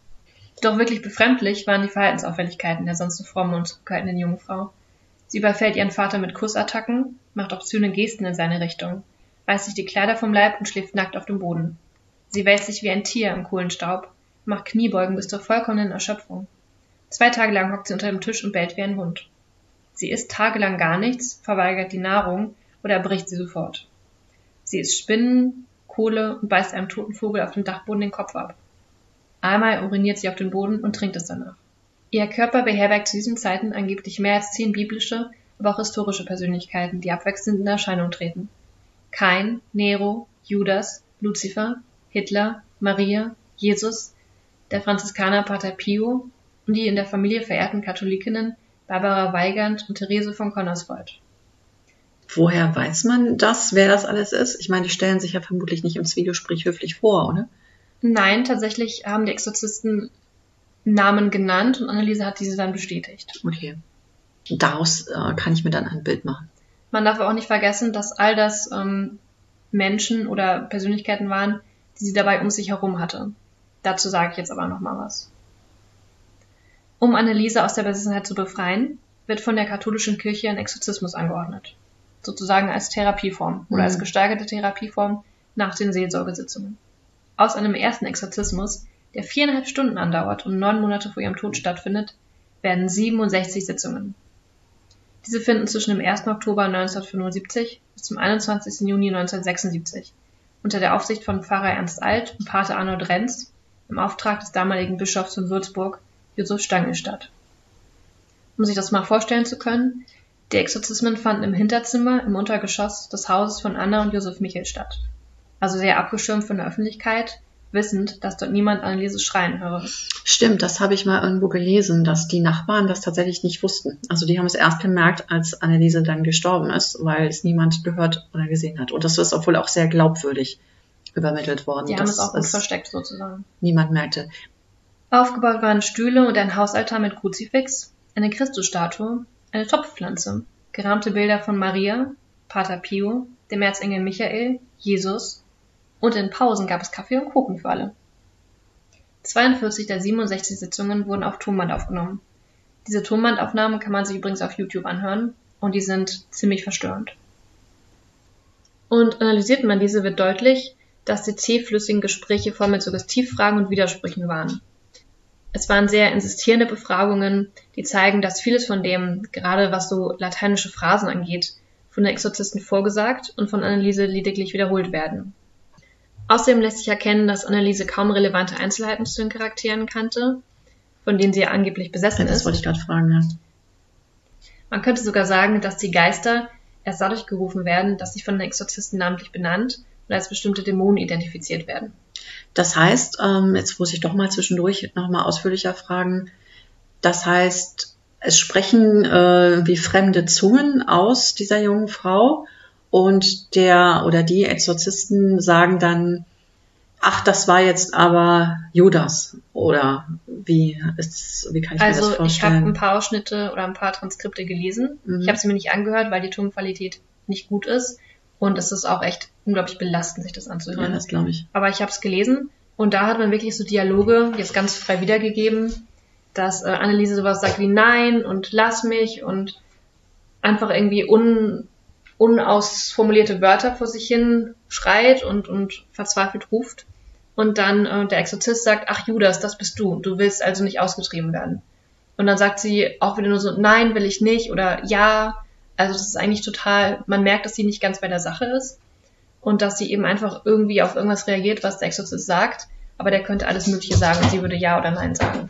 Doch wirklich befremdlich waren die Verhaltensauffälligkeiten der sonst so frommen und zurückhaltenden jungen Frau. Sie überfällt ihren Vater mit Kussattacken, macht obszöne Gesten in seine Richtung, reißt sich die Kleider vom Leib und schläft nackt auf dem Boden. Sie wälzt sich wie ein Tier im Kohlenstaub, macht Kniebeugen bis zur vollkommenen Erschöpfung. Zwei Tage lang hockt sie unter dem Tisch und bellt wie ein Hund. Sie isst tagelang gar nichts, verweigert die Nahrung oder bricht sie sofort. Sie isst Spinnen, Kohle und beißt einem toten Vogel auf dem Dachboden den Kopf ab. Einmal uriniert sie auf den Boden und trinkt es danach. Ihr Körper beherbergt zu diesen Zeiten angeblich mehr als zehn biblische, aber auch historische Persönlichkeiten, die abwechselnd in Erscheinung treten. Kain, Nero, Judas, Luzifer, Hitler, Maria, Jesus, der Franziskaner Pater Pio und die in der Familie verehrten Katholikinnen Barbara Weigand und Therese von Connersreuth. Woher weiß man das, wer das alles ist? Ich meine, die stellen sich ja vermutlich nicht im Zwiegespräch höflich vor, oder? Nein, tatsächlich haben die Exorzisten Namen genannt und Anneliese hat diese dann bestätigt. Okay. Daraus äh, kann ich mir dann ein Bild machen. Man darf auch nicht vergessen, dass all das ähm, Menschen oder Persönlichkeiten waren, die sie dabei um sich herum hatte. Dazu sage ich jetzt aber noch mal was. Um Anneliese aus der Besessenheit zu befreien, wird von der katholischen Kirche ein Exorzismus angeordnet. Sozusagen als Therapieform oder mhm. als gesteigerte Therapieform nach den Seelsorgesitzungen. Aus einem ersten Exorzismus, der viereinhalb Stunden andauert und neun Monate vor ihrem Tod stattfindet, werden siebenundsechzig Sitzungen. Diese finden zwischen dem ersten Oktober neunzehnhundertfünfundsiebzig bis zum einundzwanzigsten Juni neunzehnhundertsechsundsiebzig unter der Aufsicht von Pfarrer Ernst Alt und Pater Arnold Renz im Auftrag des damaligen Bischofs von Würzburg, Josef Stangl, statt. Um sich das mal vorstellen zu können, die Exorzismen fanden im Hinterzimmer im Untergeschoss des Hauses von Anna und Josef Michel statt. Also sehr abgeschirmt von der Öffentlichkeit, wissend, dass dort niemand Anneliese schreien höre. Stimmt, das habe ich mal irgendwo gelesen, dass die Nachbarn das tatsächlich nicht wussten. Also die haben es erst gemerkt, als Anneliese dann gestorben ist, weil es niemand gehört oder gesehen hat. Und das ist obwohl auch sehr glaubwürdig übermittelt worden. Die haben es auch gut versteckt sozusagen. Niemand merkte. Aufgebaut waren Stühle und ein Hausaltar mit Kruzifix, eine Christusstatue, eine Topfpflanze, gerahmte Bilder von Maria, Pater Pio, dem Erzengel Michael, Jesus und in Pausen gab es Kaffee und Kuchen für alle. zweiundvierzig der siebenundsechzig Sitzungen wurden auf Tonband aufgenommen. Diese Tonbandaufnahmen kann man sich übrigens auf YouTube anhören und die sind ziemlich verstörend. Und analysiert man diese, wird deutlich, dass die zähflüssigen Gespräche voll mit Suggestivfragen und Widersprüchen waren. Es waren sehr insistierende Befragungen, die zeigen, dass vieles von dem, gerade was so lateinische Phrasen angeht, von den Exorzisten vorgesagt und von Anneliese lediglich wiederholt werden. Außerdem lässt sich erkennen, dass Anneliese kaum relevante Einzelheiten zu den Charakteren kannte, von denen sie ja angeblich besessen Ja, das ist. wollte ich gerade fragen, ja. Man könnte sogar sagen, dass die Geister erst dadurch gerufen werden, dass sie von den Exorzisten namentlich benannt und als bestimmte Dämonen identifiziert werden. Das heißt, ähm, jetzt muss ich doch mal zwischendurch nochmal ausführlicher fragen, das heißt, es sprechen äh, wie fremde Zungen aus dieser jungen Frau und der oder die Exorzisten sagen dann, ach, das war jetzt aber Judas, oder wie ist, wie kann ich also mir das vorstellen? Ich habe ein paar Ausschnitte oder ein paar Transkripte gelesen. Mhm. Ich habe sie mir nicht angehört, weil die Tonqualität nicht gut ist und es ist auch echt unglaublich belastend, sich das anzuhören. Ja, das glaube ich. Aber ich habe es gelesen und da hat man wirklich so Dialoge jetzt ganz frei wiedergegeben, dass äh, Anneliese sowas sagt wie nein und lass mich und einfach irgendwie un, unausformulierte Wörter vor sich hin schreit und, und verzweifelt ruft. Und dann äh, der Exorzist sagt, ach Judas, das bist du, du willst also nicht ausgetrieben werden. Und dann sagt sie auch wieder nur so, nein, will ich nicht oder ja. Also das ist eigentlich total, man merkt, dass sie nicht ganz bei der Sache ist und dass sie eben einfach irgendwie auf irgendwas reagiert, was der Exorzist sagt, aber der könnte alles Mögliche sagen und sie würde ja oder nein sagen.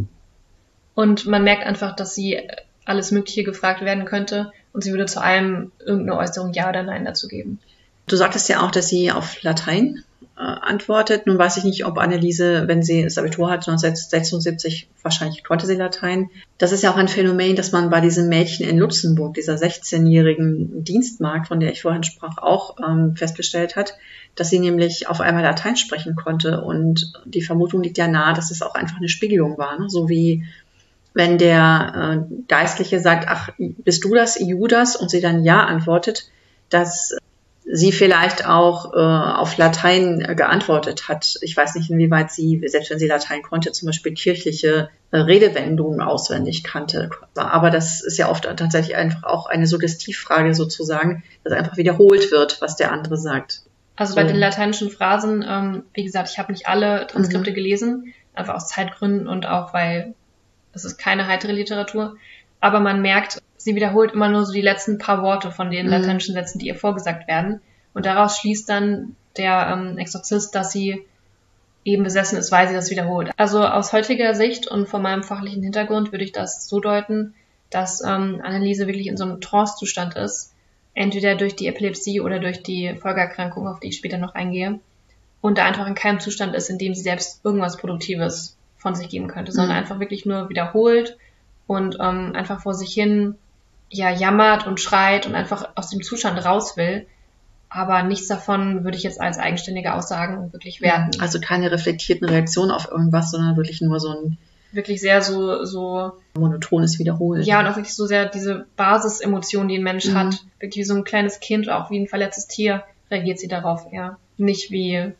Und man merkt einfach, dass sie alles Mögliche gefragt werden könnte und sie würde zu allem irgendeine Äußerung ja oder nein dazu geben. Du sagtest ja auch, dass sie auf Latein äh, antwortet. Nun weiß ich nicht, ob Anneliese, wenn sie das Abitur hat, neunzehnhundertsechsundsiebzig, wahrscheinlich konnte sie Latein. Das ist ja auch ein Phänomen, das man bei diesem Mädchen in Luxemburg, dieser sechzehnjährigen Dienstmagd, von der ich vorhin sprach, auch ähm, festgestellt hat, dass sie nämlich auf einmal Latein sprechen konnte. Und die Vermutung liegt ja nahe, dass es auch einfach eine Spiegelung war, ne? So wie wenn der äh, Geistliche sagt, ach, bist du das, Judas? Und sie dann ja antwortet, dass sie vielleicht auch äh, auf Latein äh, geantwortet hat. Ich weiß nicht, inwieweit sie, selbst wenn sie Latein konnte, zum Beispiel kirchliche äh, Redewendungen auswendig kannte. Aber das ist ja oft tatsächlich einfach auch eine Suggestivfrage sozusagen, dass einfach wiederholt wird, was der andere sagt. Also so. Bei den lateinischen Phrasen, ähm, wie gesagt, ich habe nicht alle Transkripte mhm. gelesen, einfach aus Zeitgründen und auch, weil es ist keine heitere Literatur. Aber man merkt, sie wiederholt immer nur so die letzten paar Worte von den mhm. lateinischen Sätzen, die ihr vorgesagt werden. Und daraus schließt dann der ähm, Exorzist, dass sie eben besessen ist, weil sie das wiederholt. Also aus heutiger Sicht und von meinem fachlichen Hintergrund würde ich das so deuten, dass ähm, Anneliese wirklich in so einem Trance-Zustand ist, entweder durch die Epilepsie oder durch die Folgeerkrankung, auf die ich später noch eingehe, und da einfach in keinem Zustand ist, in dem sie selbst irgendwas Produktives von sich geben könnte, sondern mhm. einfach wirklich nur wiederholt und ähm, einfach vor sich hin ja jammert und schreit und einfach aus dem Zustand raus will. Aber nichts davon würde ich jetzt als eigenständige Aussagen wirklich werten. Also keine reflektierten Reaktionen auf irgendwas, sondern wirklich nur so ein wirklich sehr so so monotones Wiederholen. Ja, und auch wirklich so sehr diese Basisemotion, die ein Mensch mhm. hat. Wirklich wie so ein kleines Kind, auch wie ein verletztes Tier reagiert sie darauf eher. Nicht wie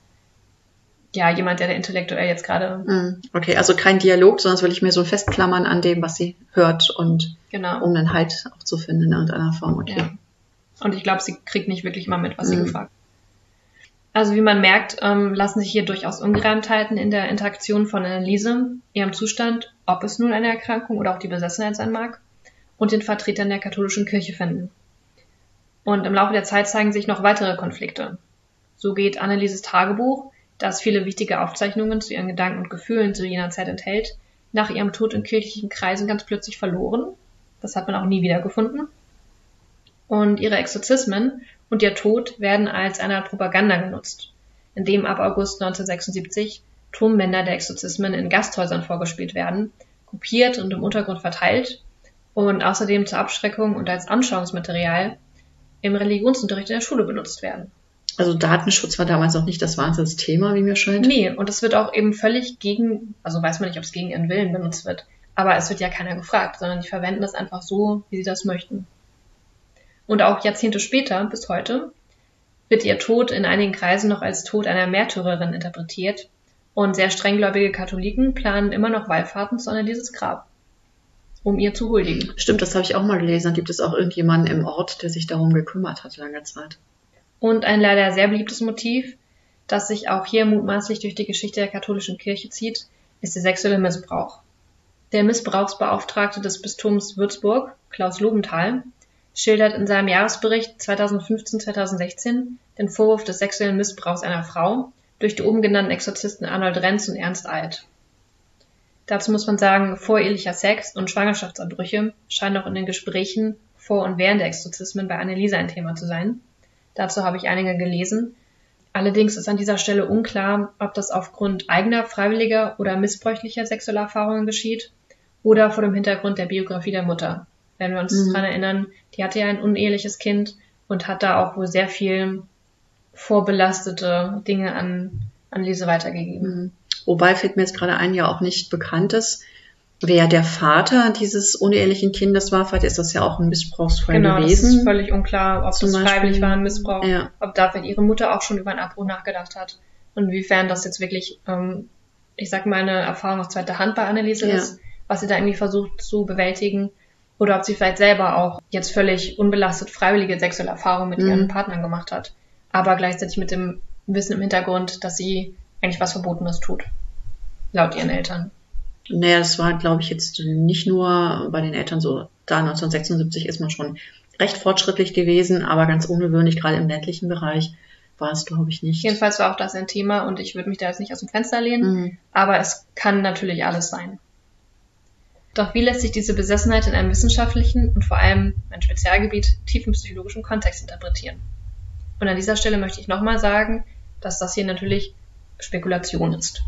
ja jemand, der, der intellektuell jetzt gerade... Okay, also kein Dialog, sondern es will ich mir so festklammern an dem, was sie hört und genau. um einen Halt auch zu finden in irgendeiner Form. Okay. Ja. Und ich glaube, sie kriegt nicht wirklich mal mit, was mhm. sie gefragt hat. Also wie man merkt, ähm, lassen sich hier durchaus Ungereimtheiten in der Interaktion von Anneliese, ihrem Zustand, ob es nun eine Erkrankung oder auch die Besessenheit sein mag, und den Vertretern der katholischen Kirche finden. Und im Laufe der Zeit zeigen sich noch weitere Konflikte. So geht Annelieses Tagebuch, das viele wichtige Aufzeichnungen zu ihren Gedanken und Gefühlen zu jener Zeit enthält, nach ihrem Tod in kirchlichen Kreisen ganz plötzlich verloren. Das hat man auch nie wiedergefunden. Und ihre Exorzismen und ihr Tod werden als eine Art Propaganda genutzt, indem ab August neunzehnhundertsechsundsiebzig Tonbänder der Exorzismen in Gasthäusern vorgespielt werden, kopiert und im Untergrund verteilt und außerdem zur Abschreckung und als Anschauungsmaterial im Religionsunterricht in der Schule benutzt werden. Also Datenschutz war damals noch nicht das Wahnsinnsthema, wie mir scheint. Nee, und es wird auch eben völlig gegen, also weiß man nicht, ob es gegen ihren Willen benutzt wird, aber es wird ja keiner gefragt, sondern die verwenden das einfach so, wie sie das möchten. Und auch Jahrzehnte später, bis heute, wird ihr Tod in einigen Kreisen noch als Tod einer Märtyrerin interpretiert und sehr strenggläubige Katholiken planen immer noch Wallfahrten zu Annelieses Grab, um ihr zu huldigen. Stimmt, das habe ich auch mal gelesen. Dann gibt es auch irgendjemanden im Ort, der sich darum gekümmert hat lange Zeit. Und ein leider sehr beliebtes Motiv, das sich auch hier mutmaßlich durch die Geschichte der katholischen Kirche zieht, ist der sexuelle Missbrauch. Der Missbrauchsbeauftragte des Bistums Würzburg, Klaus Lobenthal, schildert in seinem Jahresbericht zweitausendfünfzehn zweitausendsechzehn den Vorwurf des sexuellen Missbrauchs einer Frau durch die oben genannten Exorzisten Arnold Renz und Ernst Alt. Dazu muss man sagen, vorehelicher Sex und Schwangerschaftsabbrüche scheinen auch in den Gesprächen vor und während der Exorzismen bei Anneliese ein Thema zu sein. Dazu habe ich einige gelesen. Allerdings ist an dieser Stelle unklar, ob das aufgrund eigener, freiwilliger oder missbräuchlicher sexueller Erfahrungen geschieht oder vor dem Hintergrund der Biografie der Mutter. Wenn wir uns mhm. daran erinnern, die hatte ja ein uneheliches Kind und hat da auch wohl sehr viel vorbelastete Dinge an Anneliese weitergegeben. Mhm. Wobei fällt mir jetzt gerade ein, ja auch nicht bekannt ist, wer der Vater dieses unehelichen Kindes war. Vielleicht ist das ja auch ein Missbrauchsfall genau, gewesen. Genau, das ist völlig unklar, ob Zum das Beispiel, freiwillig war, ein Missbrauch, ja. ob da vielleicht ihre Mutter auch schon über einen Abbruch nachgedacht hat und inwiefern das jetzt wirklich, ähm, ich sag mal, eine Erfahrung aus zweiter Hand bei Anneliese ja. ist, was sie da irgendwie versucht zu bewältigen, oder ob sie vielleicht selber auch jetzt völlig unbelastet freiwillige sexuelle Erfahrungen mit mhm. ihren Partnern gemacht hat, aber gleichzeitig mit dem Wissen im Hintergrund, dass sie eigentlich was Verbotenes tut, laut ihren Eltern. Naja, das war, glaube ich, jetzt nicht nur bei den Eltern so. Da neunzehnhundertsechsundsiebzig ist man schon recht fortschrittlich gewesen, aber ganz ungewöhnlich, gerade im ländlichen Bereich war es, glaube ich, nicht. Jedenfalls war auch das ein Thema und ich würde mich da jetzt nicht aus dem Fenster lehnen, mhm. aber es kann natürlich alles sein. Doch wie lässt sich diese Besessenheit in einem wissenschaftlichen und vor allem ein Spezialgebiet tiefenpsychologischen Kontext interpretieren? Und an dieser Stelle möchte ich nochmal sagen, dass das hier natürlich Spekulation ist.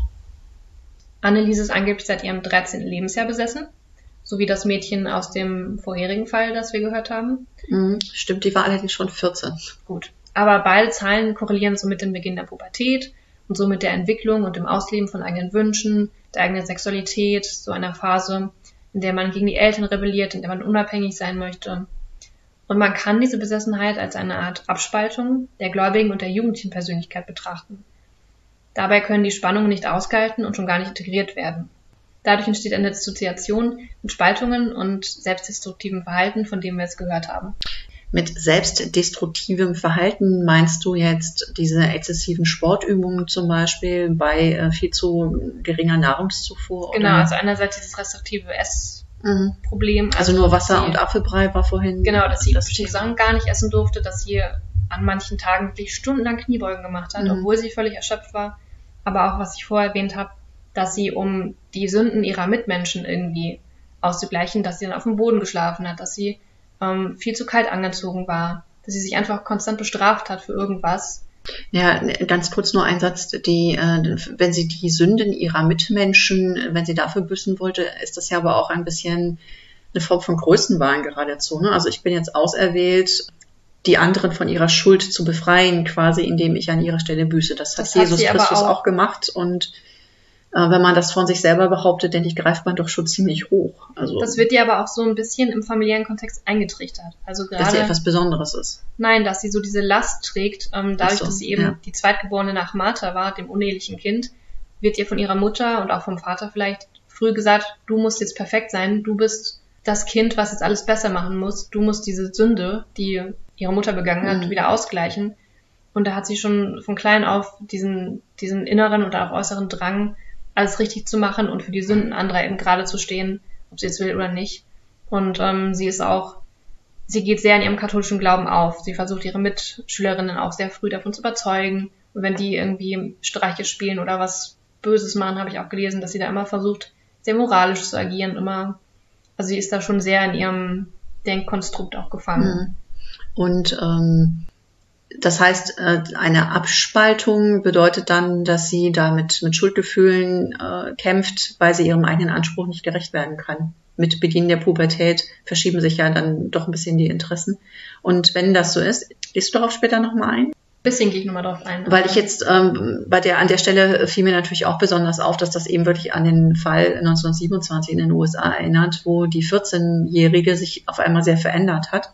Anneliese ist angeblich seit ihrem dreizehnten Lebensjahr besessen, so wie das Mädchen aus dem vorherigen Fall, das wir gehört haben. Mhm, stimmt, die war allerdings schon vierzehn. Gut, aber beide Zahlen korrelieren so mit dem Beginn der Pubertät und so mit der Entwicklung und dem Ausleben von eigenen Wünschen, der eigenen Sexualität, so einer Phase, in der man gegen die Eltern rebelliert, in der man unabhängig sein möchte. Und man kann diese Besessenheit als eine Art Abspaltung der gläubigen und der jugendlichen Persönlichkeit betrachten. Dabei können die Spannungen nicht ausgehalten und schon gar nicht integriert werden. Dadurch entsteht eine Dissoziation mit Spaltungen und selbstdestruktivem Verhalten, von dem wir es gehört haben. Mit selbstdestruktivem Verhalten meinst du jetzt diese exzessiven Sportübungen zum Beispiel bei äh, viel zu geringer Nahrungszufuhr? Genau, oder? also einerseits dieses restriktive Essproblem. Mhm. Also, also nur Wasser sie, und Apfelbrei war vorhin. Genau, dass sie bestimmte Sachen gar nicht essen durfte, dass sie an manchen Tagen wirklich stundenlang Kniebeugen gemacht hat, mhm. obwohl sie völlig erschöpft war. Aber auch, was ich vorher erwähnt habe, dass sie, um die Sünden ihrer Mitmenschen irgendwie auszugleichen, dass sie dann auf dem Boden geschlafen hat, dass sie ähm, viel zu kalt angezogen war, dass sie sich einfach konstant bestraft hat für irgendwas. Ja, ganz kurz nur ein Satz, die, äh, wenn sie die Sünden ihrer Mitmenschen, wenn sie dafür büßen wollte, ist das ja aber auch ein bisschen eine Form von Größenwahn geradezu. Ne? Also ich bin jetzt auserwählt, die anderen von ihrer Schuld zu befreien, quasi indem ich an ihrer Stelle büße. Das hat das Jesus hat Christus auch, auch gemacht und äh, wenn man das von sich selber behauptet, denke ich, greift man doch schon ziemlich hoch. Also, das wird ihr aber auch so ein bisschen im familiären Kontext eingetrichtert. Also gerade, dass sie etwas Besonderes ist. Nein, dass sie so diese Last trägt, ähm, dadurch, so, dass sie eben ja. die Zweitgeborene nach Martha war, dem unehelichen Kind, wird ihr von ihrer Mutter und auch vom Vater vielleicht früh gesagt, du musst jetzt perfekt sein, du bist das Kind, was jetzt alles besser machen muss, du musst diese Sünde, die ihre Mutter begangen hat, mhm. wieder ausgleichen. Und da hat sie schon von klein auf diesen, diesen inneren und auch äußeren Drang, alles richtig zu machen und für die Sünden anderer eben gerade zu stehen, ob sie es will oder nicht. Und ähm, sie ist auch, sie geht sehr in ihrem katholischen Glauben auf. Sie versucht ihre Mitschülerinnen auch sehr früh davon zu überzeugen. Und wenn die irgendwie Streiche spielen oder was Böses machen, habe ich auch gelesen, dass sie da immer versucht, sehr moralisch zu agieren. Immer, also sie ist da schon sehr in ihrem Denkkonstrukt auch gefangen. Mhm. Und ähm, das heißt, eine Abspaltung bedeutet dann, dass sie damit mit Schuldgefühlen äh, kämpft, weil sie ihrem eigenen Anspruch nicht gerecht werden kann. Mit Beginn der Pubertät verschieben sich ja dann doch ein bisschen die Interessen. Und wenn das so ist, gehst du darauf später nochmal ein? Bisschen gehe ich nochmal drauf ein. Weil ich jetzt ähm, bei der an der Stelle fiel mir natürlich auch besonders auf, dass das eben wirklich an den Fall neunzehnhundertsiebenundzwanzig in den U S A erinnert, wo die vierzehnjährige sich auf einmal sehr verändert hat.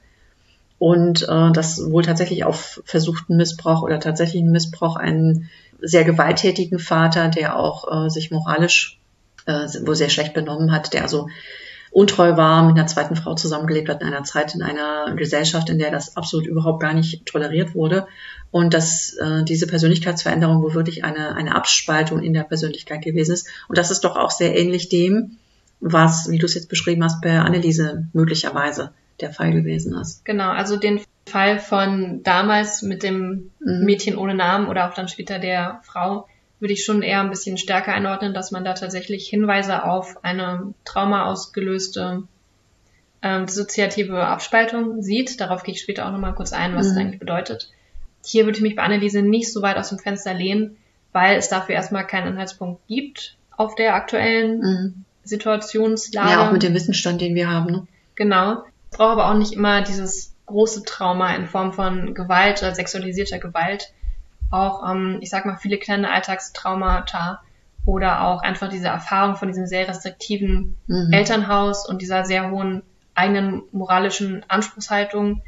Und äh, das wohl tatsächlich auf versuchten Missbrauch oder tatsächlichen Missbrauch einen sehr gewalttätigen Vater, der auch äh, sich moralisch äh, wohl sehr schlecht benommen hat, der also untreu war, mit einer zweiten Frau zusammengelebt hat in einer Zeit, in einer Gesellschaft, in der das absolut überhaupt gar nicht toleriert wurde. Und dass äh, diese Persönlichkeitsveränderung wohl wirklich eine, eine Abspaltung in der Persönlichkeit gewesen ist. Und das ist doch auch sehr ähnlich dem, was, wie du es jetzt beschrieben hast, bei Anneliese möglicherweise der Fall gewesen ist. Genau, also den Fall von damals mit dem mhm. Mädchen ohne Namen oder auch dann später der Frau würde ich schon eher ein bisschen stärker einordnen, dass man da tatsächlich Hinweise auf eine Trauma ausgelöste ähm, dissoziative Abspaltung sieht. Darauf gehe ich später auch nochmal kurz ein, was mhm. das eigentlich bedeutet. Hier würde ich mich bei Anneliese nicht so weit aus dem Fenster lehnen, weil es dafür erstmal keinen Anhaltspunkt gibt auf der aktuellen mhm. Situationslage. Ja, auch mit dem Wissensstand, den wir haben. Ne? Genau. Es braucht aber auch nicht immer dieses große Trauma in Form von Gewalt oder sexualisierter Gewalt. Auch, ähm, ich sag mal, viele kleine Alltagstraumata oder auch einfach diese Erfahrung von diesem sehr restriktiven mhm. Elternhaus und dieser sehr hohen eigenen moralischen Anspruchshaltung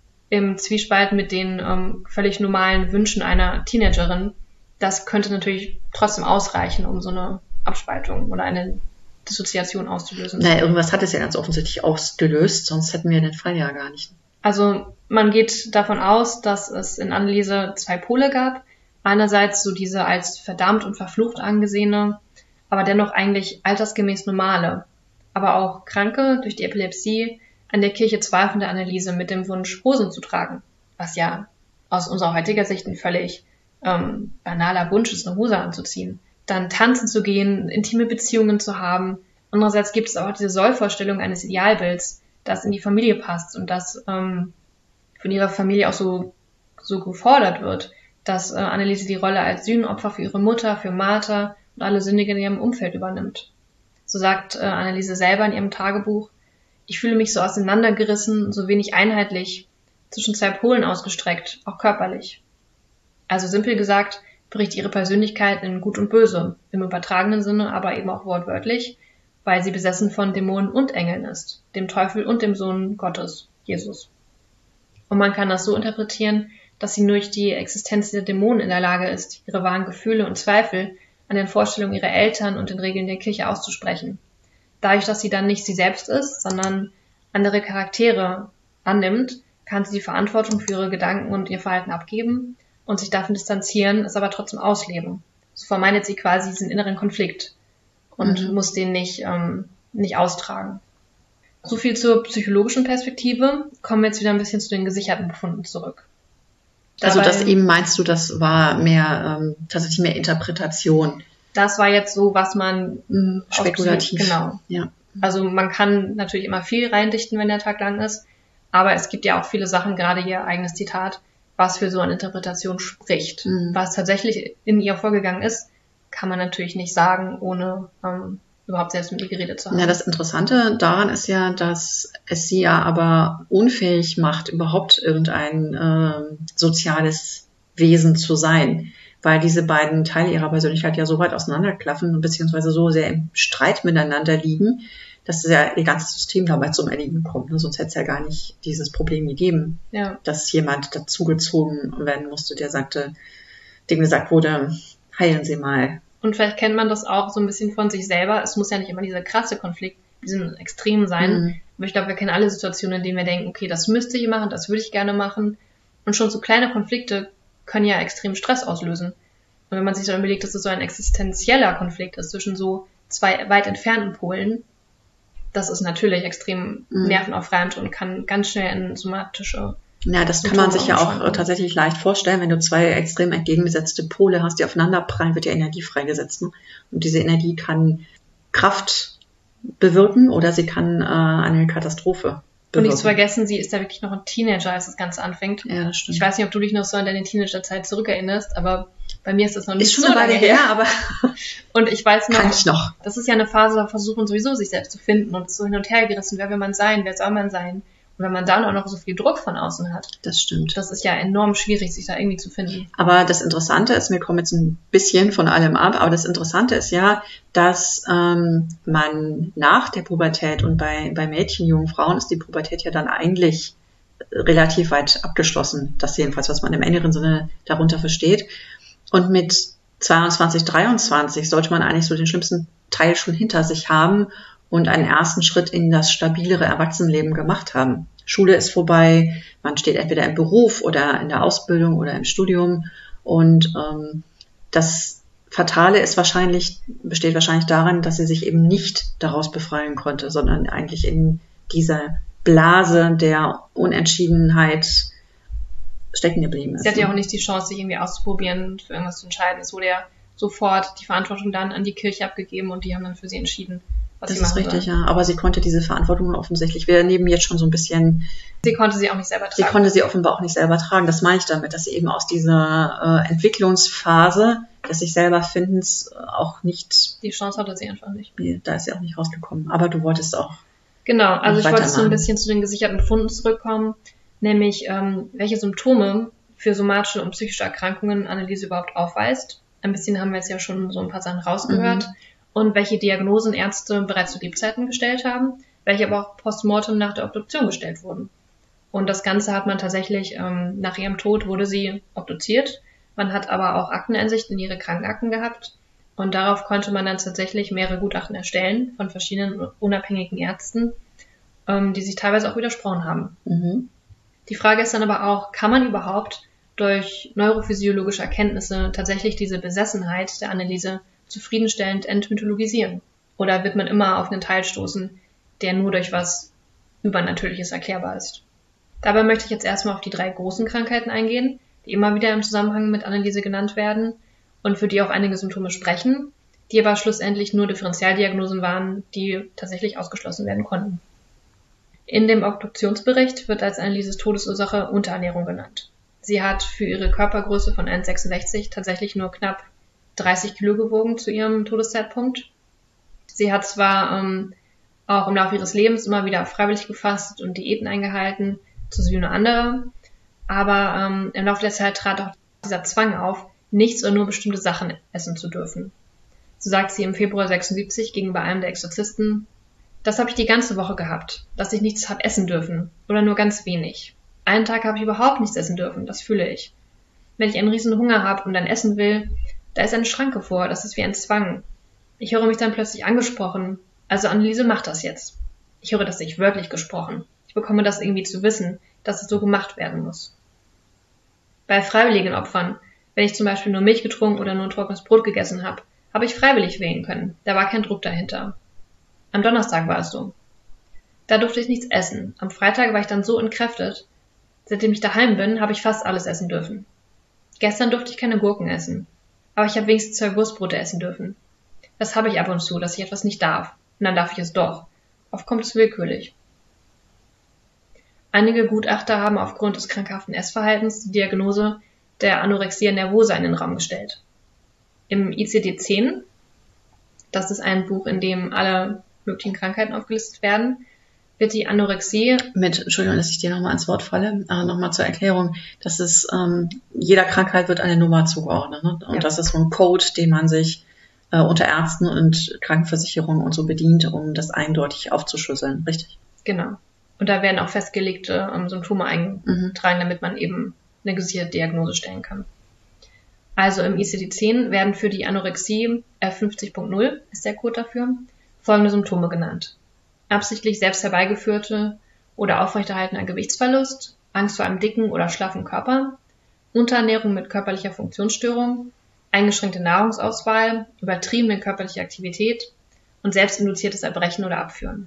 im Zwiespalt mit den ähm, völlig normalen Wünschen einer Teenagerin. Das könnte natürlich trotzdem ausreichen, um so eine Abspaltung oder eine Dissoziation auszulösen. Naja, irgendwas hat es ja ganz offensichtlich ausgelöst, sonst hätten wir den Fall ja gar nicht. Also man geht davon aus, dass es in Anneliese zwei Pole gab. Einerseits so diese als verdammt und verflucht angesehene, aber dennoch eigentlich altersgemäß normale, aber auch kranke, durch die Epilepsie, an der Kirche zweifelnde Anneliese mit dem Wunsch, Hosen zu tragen, was ja aus unserer heutiger Sicht ein völlig ähm, banaler Wunsch ist, eine Hose anzuziehen. Dann tanzen zu gehen, intime Beziehungen zu haben. Andererseits gibt es auch diese Sollvorstellung eines Idealbilds, das in die Familie passt und das ähm, von ihrer Familie auch so, so gefordert wird, dass äh, Anneliese die Rolle als Sühnenopfer für ihre Mutter, für Martha und alle Sündige in ihrem Umfeld übernimmt. So sagt äh, Anneliese selber in ihrem Tagebuch: Ich fühle mich so auseinandergerissen, so wenig einheitlich, zwischen zwei Polen ausgestreckt, auch körperlich. Also simpel gesagt, bricht ihre Persönlichkeit in Gut und Böse, im übertragenen Sinne, aber eben auch wortwörtlich, weil sie besessen von Dämonen und Engeln ist, dem Teufel und dem Sohn Gottes, Jesus. Und man kann das so interpretieren, dass sie nur durch die Existenz der Dämonen in der Lage ist, ihre wahren Gefühle und Zweifel an den Vorstellungen ihrer Eltern und den Regeln der Kirche auszusprechen. Dadurch, dass sie dann nicht sie selbst ist, sondern andere Charaktere annimmt, kann sie die Verantwortung für ihre Gedanken und ihr Verhalten abgeben und sich davon distanzieren, es aber trotzdem ausleben. So vermeidet sie quasi diesen inneren Konflikt und mhm. muss den nicht, ähm, nicht austragen. So viel zur psychologischen Perspektive. Kommen wir jetzt wieder ein bisschen zu den gesicherten Befunden zurück. Dabei, also das eben meinst du, das war mehr ähm, tatsächlich mehr Interpretation. Das war jetzt so, was man mhm, spekulativ. Genau. Ja. Also man kann natürlich immer viel reindichten, wenn der Tag lang ist, aber es gibt ja auch viele Sachen, gerade ihr eigenes Zitat, was für so eine Interpretation spricht. Mhm. Was tatsächlich in ihr vorgegangen ist, kann man natürlich nicht sagen, ohne ähm, überhaupt selbst mit ihr geredet zu haben. Ja, das Interessante daran ist ja, dass es sie ja aber unfähig macht, überhaupt irgendein äh, soziales Wesen zu sein, weil diese beiden Teile ihrer Persönlichkeit ja so weit auseinanderklaffen, beziehungsweise so sehr im Streit miteinander liegen, dass ja ihr ganzes System dabei zum Erliegen kommt. Ne? Sonst hätte es ja gar nicht dieses Problem gegeben, ja. dass jemand dazugezogen werden musste, der sagte, dem gesagt wurde, heilen Sie mal. Und vielleicht kennt man das auch so ein bisschen von sich selber. Es muss ja nicht immer dieser krasse Konflikt, diesen Extremen sein. Mhm. Aber ich glaube, wir kennen alle Situationen, in denen wir denken, okay, das müsste ich machen, das würde ich gerne machen. Und schon so kleine Konflikte können ja extrem Stress auslösen. Und wenn man sich dann überlegt, dass es so ein existenzieller Konflikt ist zwischen so zwei weit entfernten Polen, das ist natürlich extrem mhm. nervenaufreibend und kann ganz schnell in somatische Ja, das kann man sich ja auch äh, tatsächlich leicht vorstellen. Wenn du zwei extrem entgegengesetzte Pole hast, die aufeinander prallen, wird ja Energie freigesetzt. Ne? Und diese Energie kann Kraft bewirken oder sie kann äh, eine Katastrophe bewirken. Und nicht zu vergessen, sie ist da wirklich noch ein Teenager, als das Ganze anfängt. Ja, das stimmt. Ich weiß nicht, ob du dich noch so an deine Teenagerzeit zurückerinnerst, aber bei mir ist das noch nicht ist so lange her, aber und ich weiß noch, kann ich noch, das ist ja eine Phase, da versuchen sowieso sich selbst zu finden und so hin und her gerissen, wer will man sein, wer soll man sein? Und wenn man dann auch noch so viel Druck von außen hat, das stimmt. Das ist ja enorm schwierig, sich da irgendwie zu finden. Aber das Interessante ist, wir kommen jetzt ein bisschen von allem ab, aber das Interessante ist ja, dass ähm, man nach der Pubertät und bei, bei Mädchen, jungen Frauen ist die Pubertät ja dann eigentlich relativ weit abgeschlossen. Das jedenfalls, was man im engeren Sinne darunter versteht. Und mit zweiundzwanzig, dreiundzwanzig sollte man eigentlich so den schlimmsten Teil schon hinter sich haben und einen ersten Schritt in das stabilere Erwachsenenleben gemacht haben. Schule ist vorbei, man steht entweder im Beruf oder in der Ausbildung oder im Studium und ähm, das Fatale ist wahrscheinlich, besteht wahrscheinlich darin, dass sie sich eben nicht daraus befreien konnte, sondern eigentlich in dieser Blase der Unentschiedenheit stecken geblieben ist. Sie hatte ja auch nicht die Chance, sich irgendwie auszuprobieren und für irgendwas zu entscheiden. Es wurde ja sofort die Verantwortung dann an die Kirche abgegeben und die haben dann für sie entschieden, was Das sie ist machen richtig, sollen. ja. Aber sie konnte diese Verantwortung offensichtlich, wir nehmen jetzt schon so ein bisschen, Sie konnte sie auch nicht selber sie tragen. konnte sie offenbar auch nicht selber tragen. Das meine ich damit, dass sie eben aus dieser äh, Entwicklungsphase des sich selber Findens auch nicht, Die Chance hatte sie einfach nicht. da ist sie auch nicht rausgekommen. Aber du wolltest auch. Genau, also ich wollte so ein weitermachen. bisschen zu den gesicherten Befunden zurückkommen, nämlich ähm, welche Symptome für somatische und psychische Erkrankungen Anneliese überhaupt aufweist. Ein bisschen haben wir jetzt ja schon so ein paar Sachen rausgehört. Mhm. Und welche Diagnosen Ärzte bereits zu Lebzeiten gestellt haben, welche aber auch postmortem nach der Obduktion gestellt wurden. Und das Ganze hat man tatsächlich, ähm, nach ihrem Tod wurde sie obduziert. Man hat aber auch Akteneinsicht in ihre Krankenakten gehabt. Und darauf konnte man dann tatsächlich mehrere Gutachten erstellen von verschiedenen unabhängigen Ärzten, ähm, die sich teilweise auch widersprochen haben. Mhm. Die Frage ist dann aber auch, kann man überhaupt durch neurophysiologische Erkenntnisse tatsächlich diese Besessenheit der Anneliese zufriedenstellend entmythologisieren? Oder wird man immer auf einen Teil stoßen, der nur durch was Übernatürliches erklärbar ist? Dabei möchte ich jetzt erstmal auf die drei großen Krankheiten eingehen, die immer wieder im Zusammenhang mit Anneliese genannt werden und für die auch einige Symptome sprechen, die aber schlussendlich nur Differentialdiagnosen waren, die tatsächlich ausgeschlossen werden konnten. In dem Obduktionsbericht wird als Annelieses Todesursache Unterernährung genannt. Sie hat für ihre Körpergröße von eins Komma sechsundsechzig tatsächlich nur knapp dreißig Kilo gewogen zu ihrem Todeszeitpunkt. Sie hat zwar ähm, auch im Laufe ihres Lebens immer wieder freiwillig gefastet und Diäten eingehalten, so wie nur andere, aber ähm, im Laufe der Zeit trat auch dieser Zwang auf, nichts oder nur bestimmte Sachen essen zu dürfen. So sagt sie im Februar sechsundsiebzig gegenüber einem der Exorzisten: Das habe ich die ganze Woche gehabt, dass ich nichts habe essen dürfen oder nur ganz wenig. Einen Tag habe ich überhaupt nichts essen dürfen, das fühle ich. Wenn ich einen riesen Hunger habe und dann essen will, da ist eine Schranke vor, das ist wie ein Zwang. Ich höre mich dann plötzlich angesprochen, also Anneliese macht das jetzt. Ich höre das nicht wörtlich gesprochen. Ich bekomme das irgendwie zu wissen, dass es so gemacht werden muss. Bei freiwilligen Opfern, wenn ich zum Beispiel nur Milch getrunken oder nur trockenes Brot gegessen habe, habe ich freiwillig wählen können, da war kein Druck dahinter. Am Donnerstag war es so. Da durfte ich nichts essen. Am Freitag war ich dann so entkräftet. Seitdem ich daheim bin, habe ich fast alles essen dürfen. Gestern durfte ich keine Gurken essen. Aber ich habe wenigstens zwei Wurstbrote essen dürfen. Das habe ich ab und zu, dass ich etwas nicht darf. Und dann darf ich es doch. Oft kommt es willkürlich. Einige Gutachter haben aufgrund des krankhaften Essverhaltens die Diagnose der Anorexia nervosa in den Raum gestellt. Im I C D zehn, das ist ein Buch, in dem alle möglichen Krankheiten aufgelistet werden, wird die Anorexie... Mit, Entschuldigung, dass ich dir nochmal ins Wort falle, äh, nochmal zur Erklärung, dass es, ähm, jeder Krankheit wird eine Nummer zugeordnet, ne? Und Ja. das ist so ein Code, den man sich äh, unter Ärzten und Krankenversicherungen und so bedient, um das eindeutig aufzuschlüsseln, richtig? Genau. Und da werden auch festgelegte ähm, Symptome eingetragen, mhm. damit man eben eine gesicherte Diagnose stellen kann. Also im I C D zehn werden für die Anorexie, F fünfzig Punkt null ist der Code dafür, folgende Symptome genannt: absichtlich selbst herbeigeführte oder aufrechterhaltener Gewichtsverlust, Angst vor einem dicken oder schlaffen Körper, Unterernährung mit körperlicher Funktionsstörung, eingeschränkte Nahrungsauswahl, übertriebene körperliche Aktivität und selbstinduziertes Erbrechen oder Abführen.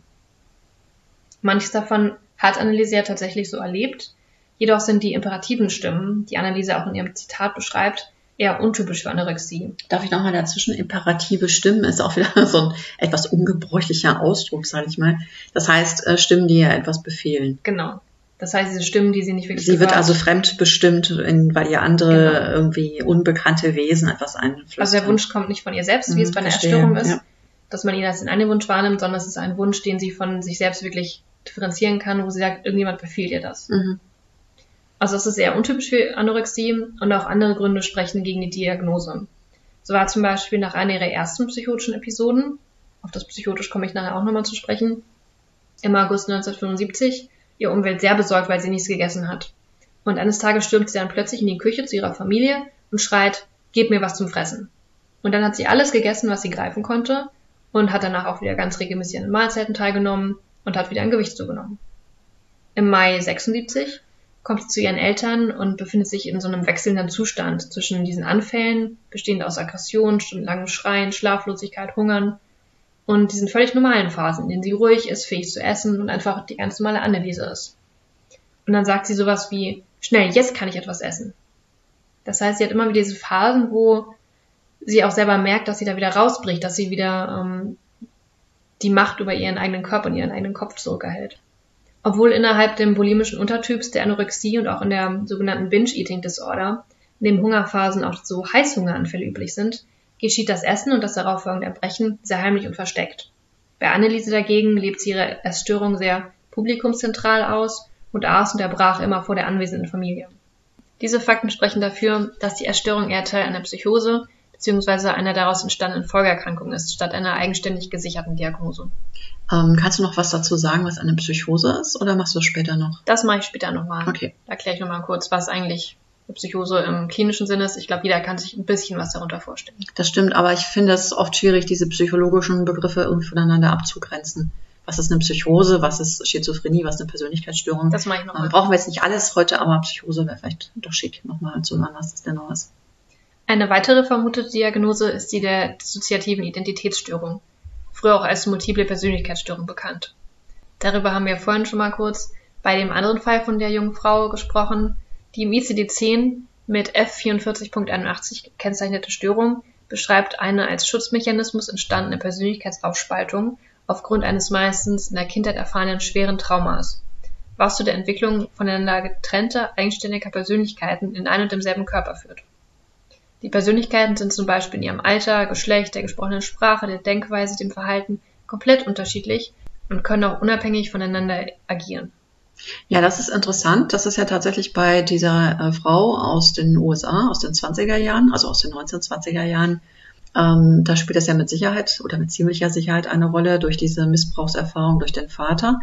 Manches davon hat Anneliese ja tatsächlich so erlebt, jedoch sind die imperativen Stimmen, die Anneliese auch in ihrem Zitat beschreibt, eher untypisch für Anorexie. Darf ich nochmal dazwischen? Imperative Stimmen ist auch wieder so ein etwas ungebräuchlicher Ausdruck, sage ich mal. Das heißt, äh, Stimmen, die ja etwas befehlen. Genau. Das heißt, diese Stimmen, die sie nicht wirklich Sie wird gehört. also fremdbestimmt, in, weil ihr andere Genau. irgendwie unbekannte Wesen etwas einflößen. Also der Wunsch kommt nicht von ihr selbst, wie Mhm, es bei einer verstehe, Essstörung ist, ja. dass man ihn als den einen Wunsch wahrnimmt, sondern es ist ein Wunsch, den sie von sich selbst wirklich differenzieren kann, wo sie sagt, irgendjemand befiehlt ihr das. Mhm. Also es ist eher untypisch für Anorexie und auch andere Gründe sprechen gegen die Diagnose. So war zum Beispiel nach einer ihrer ersten psychotischen Episoden, auf das psychotisch komme ich nachher auch nochmal zu sprechen, im August neunzehnhundertfünfundsiebzig, ihr Umwelt sehr besorgt, weil sie nichts gegessen hat. Und eines Tages stürmt sie dann plötzlich in die Küche zu ihrer Familie und schreit, gebt mir was zum Fressen. Und dann hat sie alles gegessen, was sie greifen konnte und hat danach auch wieder ganz regelmäßig an den Mahlzeiten teilgenommen und hat wieder ein Gewicht zugenommen. Im Mai sechsundsiebzig kommt sie zu ihren Eltern und befindet sich in so einem wechselnden Zustand zwischen diesen Anfällen, bestehend aus Aggression, stundenlangem Schreien, Schlaflosigkeit, Hungern und diesen völlig normalen Phasen, in denen sie ruhig ist, fähig zu essen und einfach die ganz normale Anneliese ist. Und dann sagt sie sowas wie, schnell, jetzt kann ich etwas essen. Das heißt, sie hat immer wieder diese Phasen, wo sie auch selber merkt, dass sie da wieder rausbricht, dass sie wieder ähm, die Macht über ihren eigenen Körper und ihren eigenen Kopf zurückerhält. Obwohl innerhalb dem bulimischen Untertyps der Anorexie und auch in der sogenannten Binge-Eating-Disorder neben Hungerphasen auch so Heißhungeranfälle üblich sind, geschieht das Essen und das darauf folgende Erbrechen sehr heimlich und versteckt. Bei Anneliese dagegen lebt sie ihre Essstörung sehr publikumszentral aus und aß und erbrach immer vor der anwesenden Familie. Diese Fakten sprechen dafür, dass die Essstörung eher Teil einer Psychose bzw. einer daraus entstandenen Folgeerkrankung ist, statt einer eigenständig gesicherten Diagnose. Ähm, kannst du noch was dazu sagen, was eine Psychose ist, oder machst du es später noch? Das mache ich später nochmal. Okay. Da erkläre ich nochmal kurz, was eigentlich eine Psychose im klinischen Sinne ist. Ich glaube, jeder kann sich ein bisschen was darunter vorstellen. Das stimmt, aber ich finde es oft schwierig, diese psychologischen Begriffe irgendwie voneinander abzugrenzen. Was ist eine Psychose, was ist Schizophrenie, was ist eine Persönlichkeitsstörung? Das mache ich nochmal. Ähm, brauchen wir jetzt nicht alles heute, aber Psychose wäre vielleicht doch schick, nochmal zu sagen, was das denn noch ist. Eine weitere vermutete Diagnose ist die der dissoziativen Identitätsstörung, früher auch als multiple Persönlichkeitsstörung bekannt. Darüber haben wir vorhin schon mal kurz bei dem anderen Fall von der jungen Frau gesprochen. Die im I C D zehn mit F vierundvierzig Punkt einundachtzig gekennzeichnete Störung beschreibt eine als Schutzmechanismus entstandene Persönlichkeitsaufspaltung aufgrund eines meistens in der Kindheit erfahrenen schweren Traumas, was zu der Entwicklung voneinander getrennter, eigenständiger Persönlichkeiten in einem und demselben Körper führt. Die Persönlichkeiten sind zum Beispiel in ihrem Alter, Geschlecht, der gesprochenen Sprache, der Denkweise, dem Verhalten komplett unterschiedlich und können auch unabhängig voneinander agieren. Ja, das ist interessant. Das ist ja tatsächlich bei dieser äh, Frau aus den U S A, aus den zwanziger Jahren, also aus den neunzehnhundertzwanziger Jahren. Ähm, da spielt das ja mit Sicherheit oder mit ziemlicher Sicherheit eine Rolle durch diese Missbrauchserfahrung durch den Vater.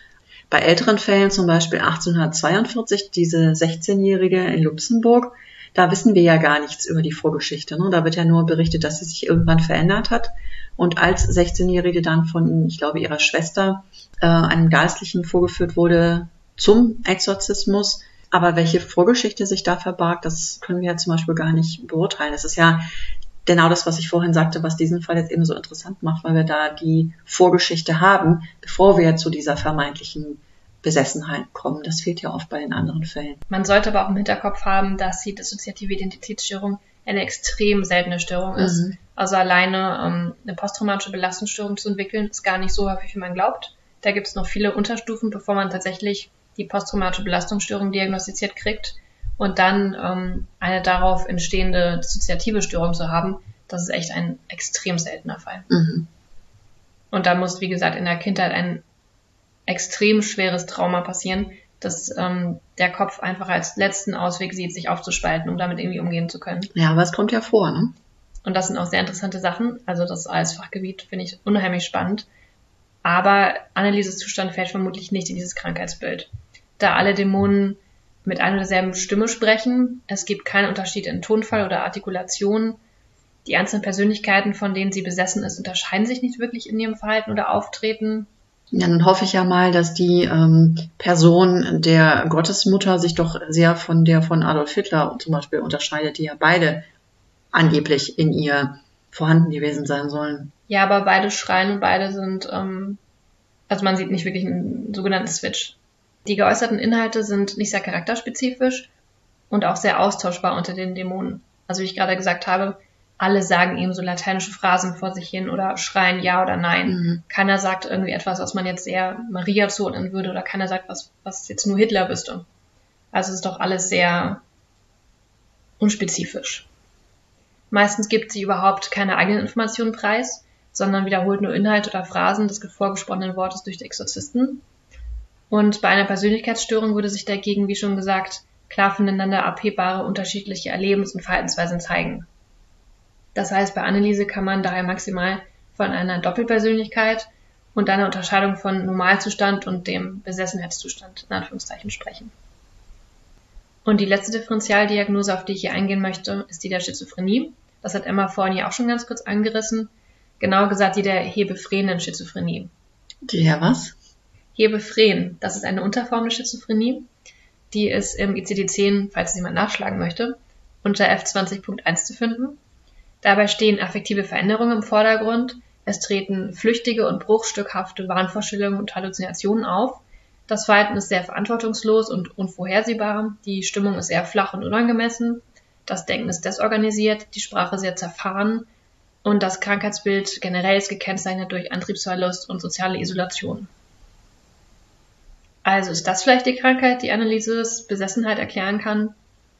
Bei älteren Fällen, zum Beispiel achtzehnhundertzweiundvierzig, diese sechzehnjährige in Luxemburg, da wissen wir ja gar nichts über die Vorgeschichte. Ne? Da wird ja nur berichtet, dass sie sich irgendwann verändert hat und als sechzehnjährige dann von, ich glaube, ihrer Schwester äh, einem Geistlichen vorgeführt wurde zum Exorzismus. Aber welche Vorgeschichte sich da verbarg, das können wir ja zum Beispiel gar nicht beurteilen. Das ist ja genau das, was ich vorhin sagte, was diesen Fall jetzt eben so interessant macht, weil wir da die Vorgeschichte haben, bevor wir zu dieser vermeintlichen Besessenheit kommen. Das fehlt ja oft bei den anderen Fällen. Man sollte aber auch im Hinterkopf haben, dass die dissoziative Identitätsstörung eine extrem seltene Störung ist. Mhm. Also alleine ähm, eine posttraumatische Belastungsstörung zu entwickeln, ist gar nicht so häufig, wie man glaubt. Da gibt es noch viele Unterstufen, bevor man tatsächlich die posttraumatische Belastungsstörung diagnostiziert kriegt. Und dann ähm, eine darauf entstehende dissoziative Störung zu haben, das ist echt ein extrem seltener Fall. Mhm. Und da muss, wie gesagt, in der Kindheit ein extrem schweres Trauma passieren, dass ähm, der Kopf einfach als letzten Ausweg sieht, sich aufzuspalten, um damit irgendwie umgehen zu können. Ja, aber es kommt ja vor, ne? Und das sind auch sehr interessante Sachen. Also das als Fachgebiet finde ich unheimlich spannend. Aber Annelieses Zustand fällt vermutlich nicht in dieses Krankheitsbild. Da alle Dämonen mit einer und derselben Stimme sprechen, es gibt keinen Unterschied in Tonfall oder Artikulation. Die einzelnen Persönlichkeiten, von denen sie besessen ist, unterscheiden sich nicht wirklich in ihrem Verhalten oder Auftreten. Ja, dann hoffe ich ja mal, dass die ähm, Person der Gottesmutter sich doch sehr von der von Adolf Hitler zum Beispiel unterscheidet, die ja beide angeblich in ihr vorhanden gewesen sein sollen. Ja, aber beide schreien und beide sind, ähm, also man sieht nicht wirklich einen sogenannten Switch. Die geäußerten Inhalte sind nicht sehr charakterspezifisch und auch sehr austauschbar unter den Dämonen. Also wie ich gerade gesagt habe, alle sagen eben so lateinische Phrasen vor sich hin oder schreien ja oder nein. Mhm. Keiner sagt irgendwie etwas, was man jetzt eher Maria zuordnen würde, oder keiner sagt was, was jetzt nur Hitler wüsste. Also es ist doch alles sehr unspezifisch. Meistens gibt sie überhaupt keine eigenen Informationen preis, sondern wiederholt nur Inhalte oder Phrasen des vorgesprochenen Wortes durch die Exorzisten. Und bei einer Persönlichkeitsstörung würde sich dagegen, wie schon gesagt, klar voneinander abhebbare unterschiedliche Erlebens- und Verhaltensweisen zeigen. Das heißt, bei Anneliese kann man daher maximal von einer Doppelpersönlichkeit und einer Unterscheidung von Normalzustand und dem Besessenheitszustand in Anführungszeichen sprechen. Und die letzte Differentialdiagnose, auf die ich hier eingehen möchte, ist die der Schizophrenie. Das hat Emma vorhin ja auch schon ganz kurz angerissen. Genauer gesagt die der hebephrenen Schizophrenie. Die der was? Hebephren, das ist eine Unterform der Schizophrenie. Die ist im I C D zehn, falls es jemand nachschlagen möchte, unter F zwanzig Punkt eins zu finden. Dabei stehen affektive Veränderungen im Vordergrund, Es treten flüchtige und bruchstückhafte Wahnvorstellungen und Halluzinationen auf. Das Verhalten ist sehr verantwortungslos und unvorhersehbar. Die Stimmung ist eher flach und unangemessen. Das Denken ist desorganisiert, die Sprache sehr zerfahren und das Krankheitsbild generell ist gekennzeichnet durch Antriebsverlust und soziale Isolation. Also ist das vielleicht die Krankheit, die Annelieses Besessenheit erklären kann?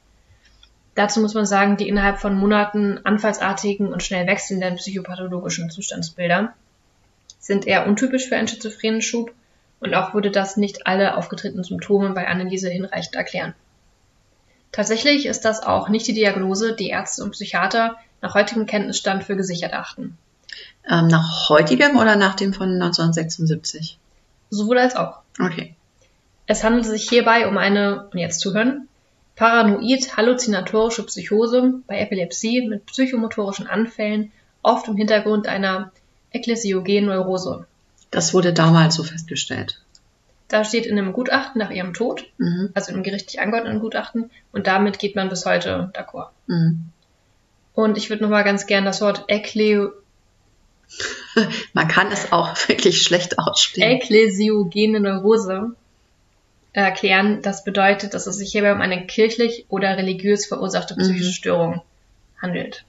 Dazu muss man sagen, die innerhalb von Monaten anfallsartigen und schnell wechselnden psychopathologischen Zustandsbilder sind eher untypisch für einen schizophrenen Schub und auch würde das nicht alle aufgetretenen Symptome bei Anneliese hinreichend erklären. Tatsächlich ist das auch nicht die Diagnose, die Ärzte und Psychiater nach heutigem Kenntnisstand für gesichert achten. Ähm, nach heutigem oder nach dem von neunzehnhundertsechsundsiebzig? Sowohl als auch. Okay. Es handelt sich hierbei um eine, und jetzt zuhören, paranoid-halluzinatorische Psychose bei Epilepsie mit psychomotorischen Anfällen, oft im Hintergrund einer ekklesiogenen Neurose. Das wurde damals so festgestellt. Da steht in einem Gutachten nach ihrem Tod, Mhm. also im gerichtlich angeordneten Gutachten, und damit geht man bis heute d'accord. Mhm. Und ich würde nochmal ganz gern das Wort Ekle- Man kann es auch wirklich schlecht aussprechen. ekklesiogene Neurose erklären. Das bedeutet, dass es sich hierbei um eine kirchlich oder religiös verursachte psychische Mhm. Störung handelt.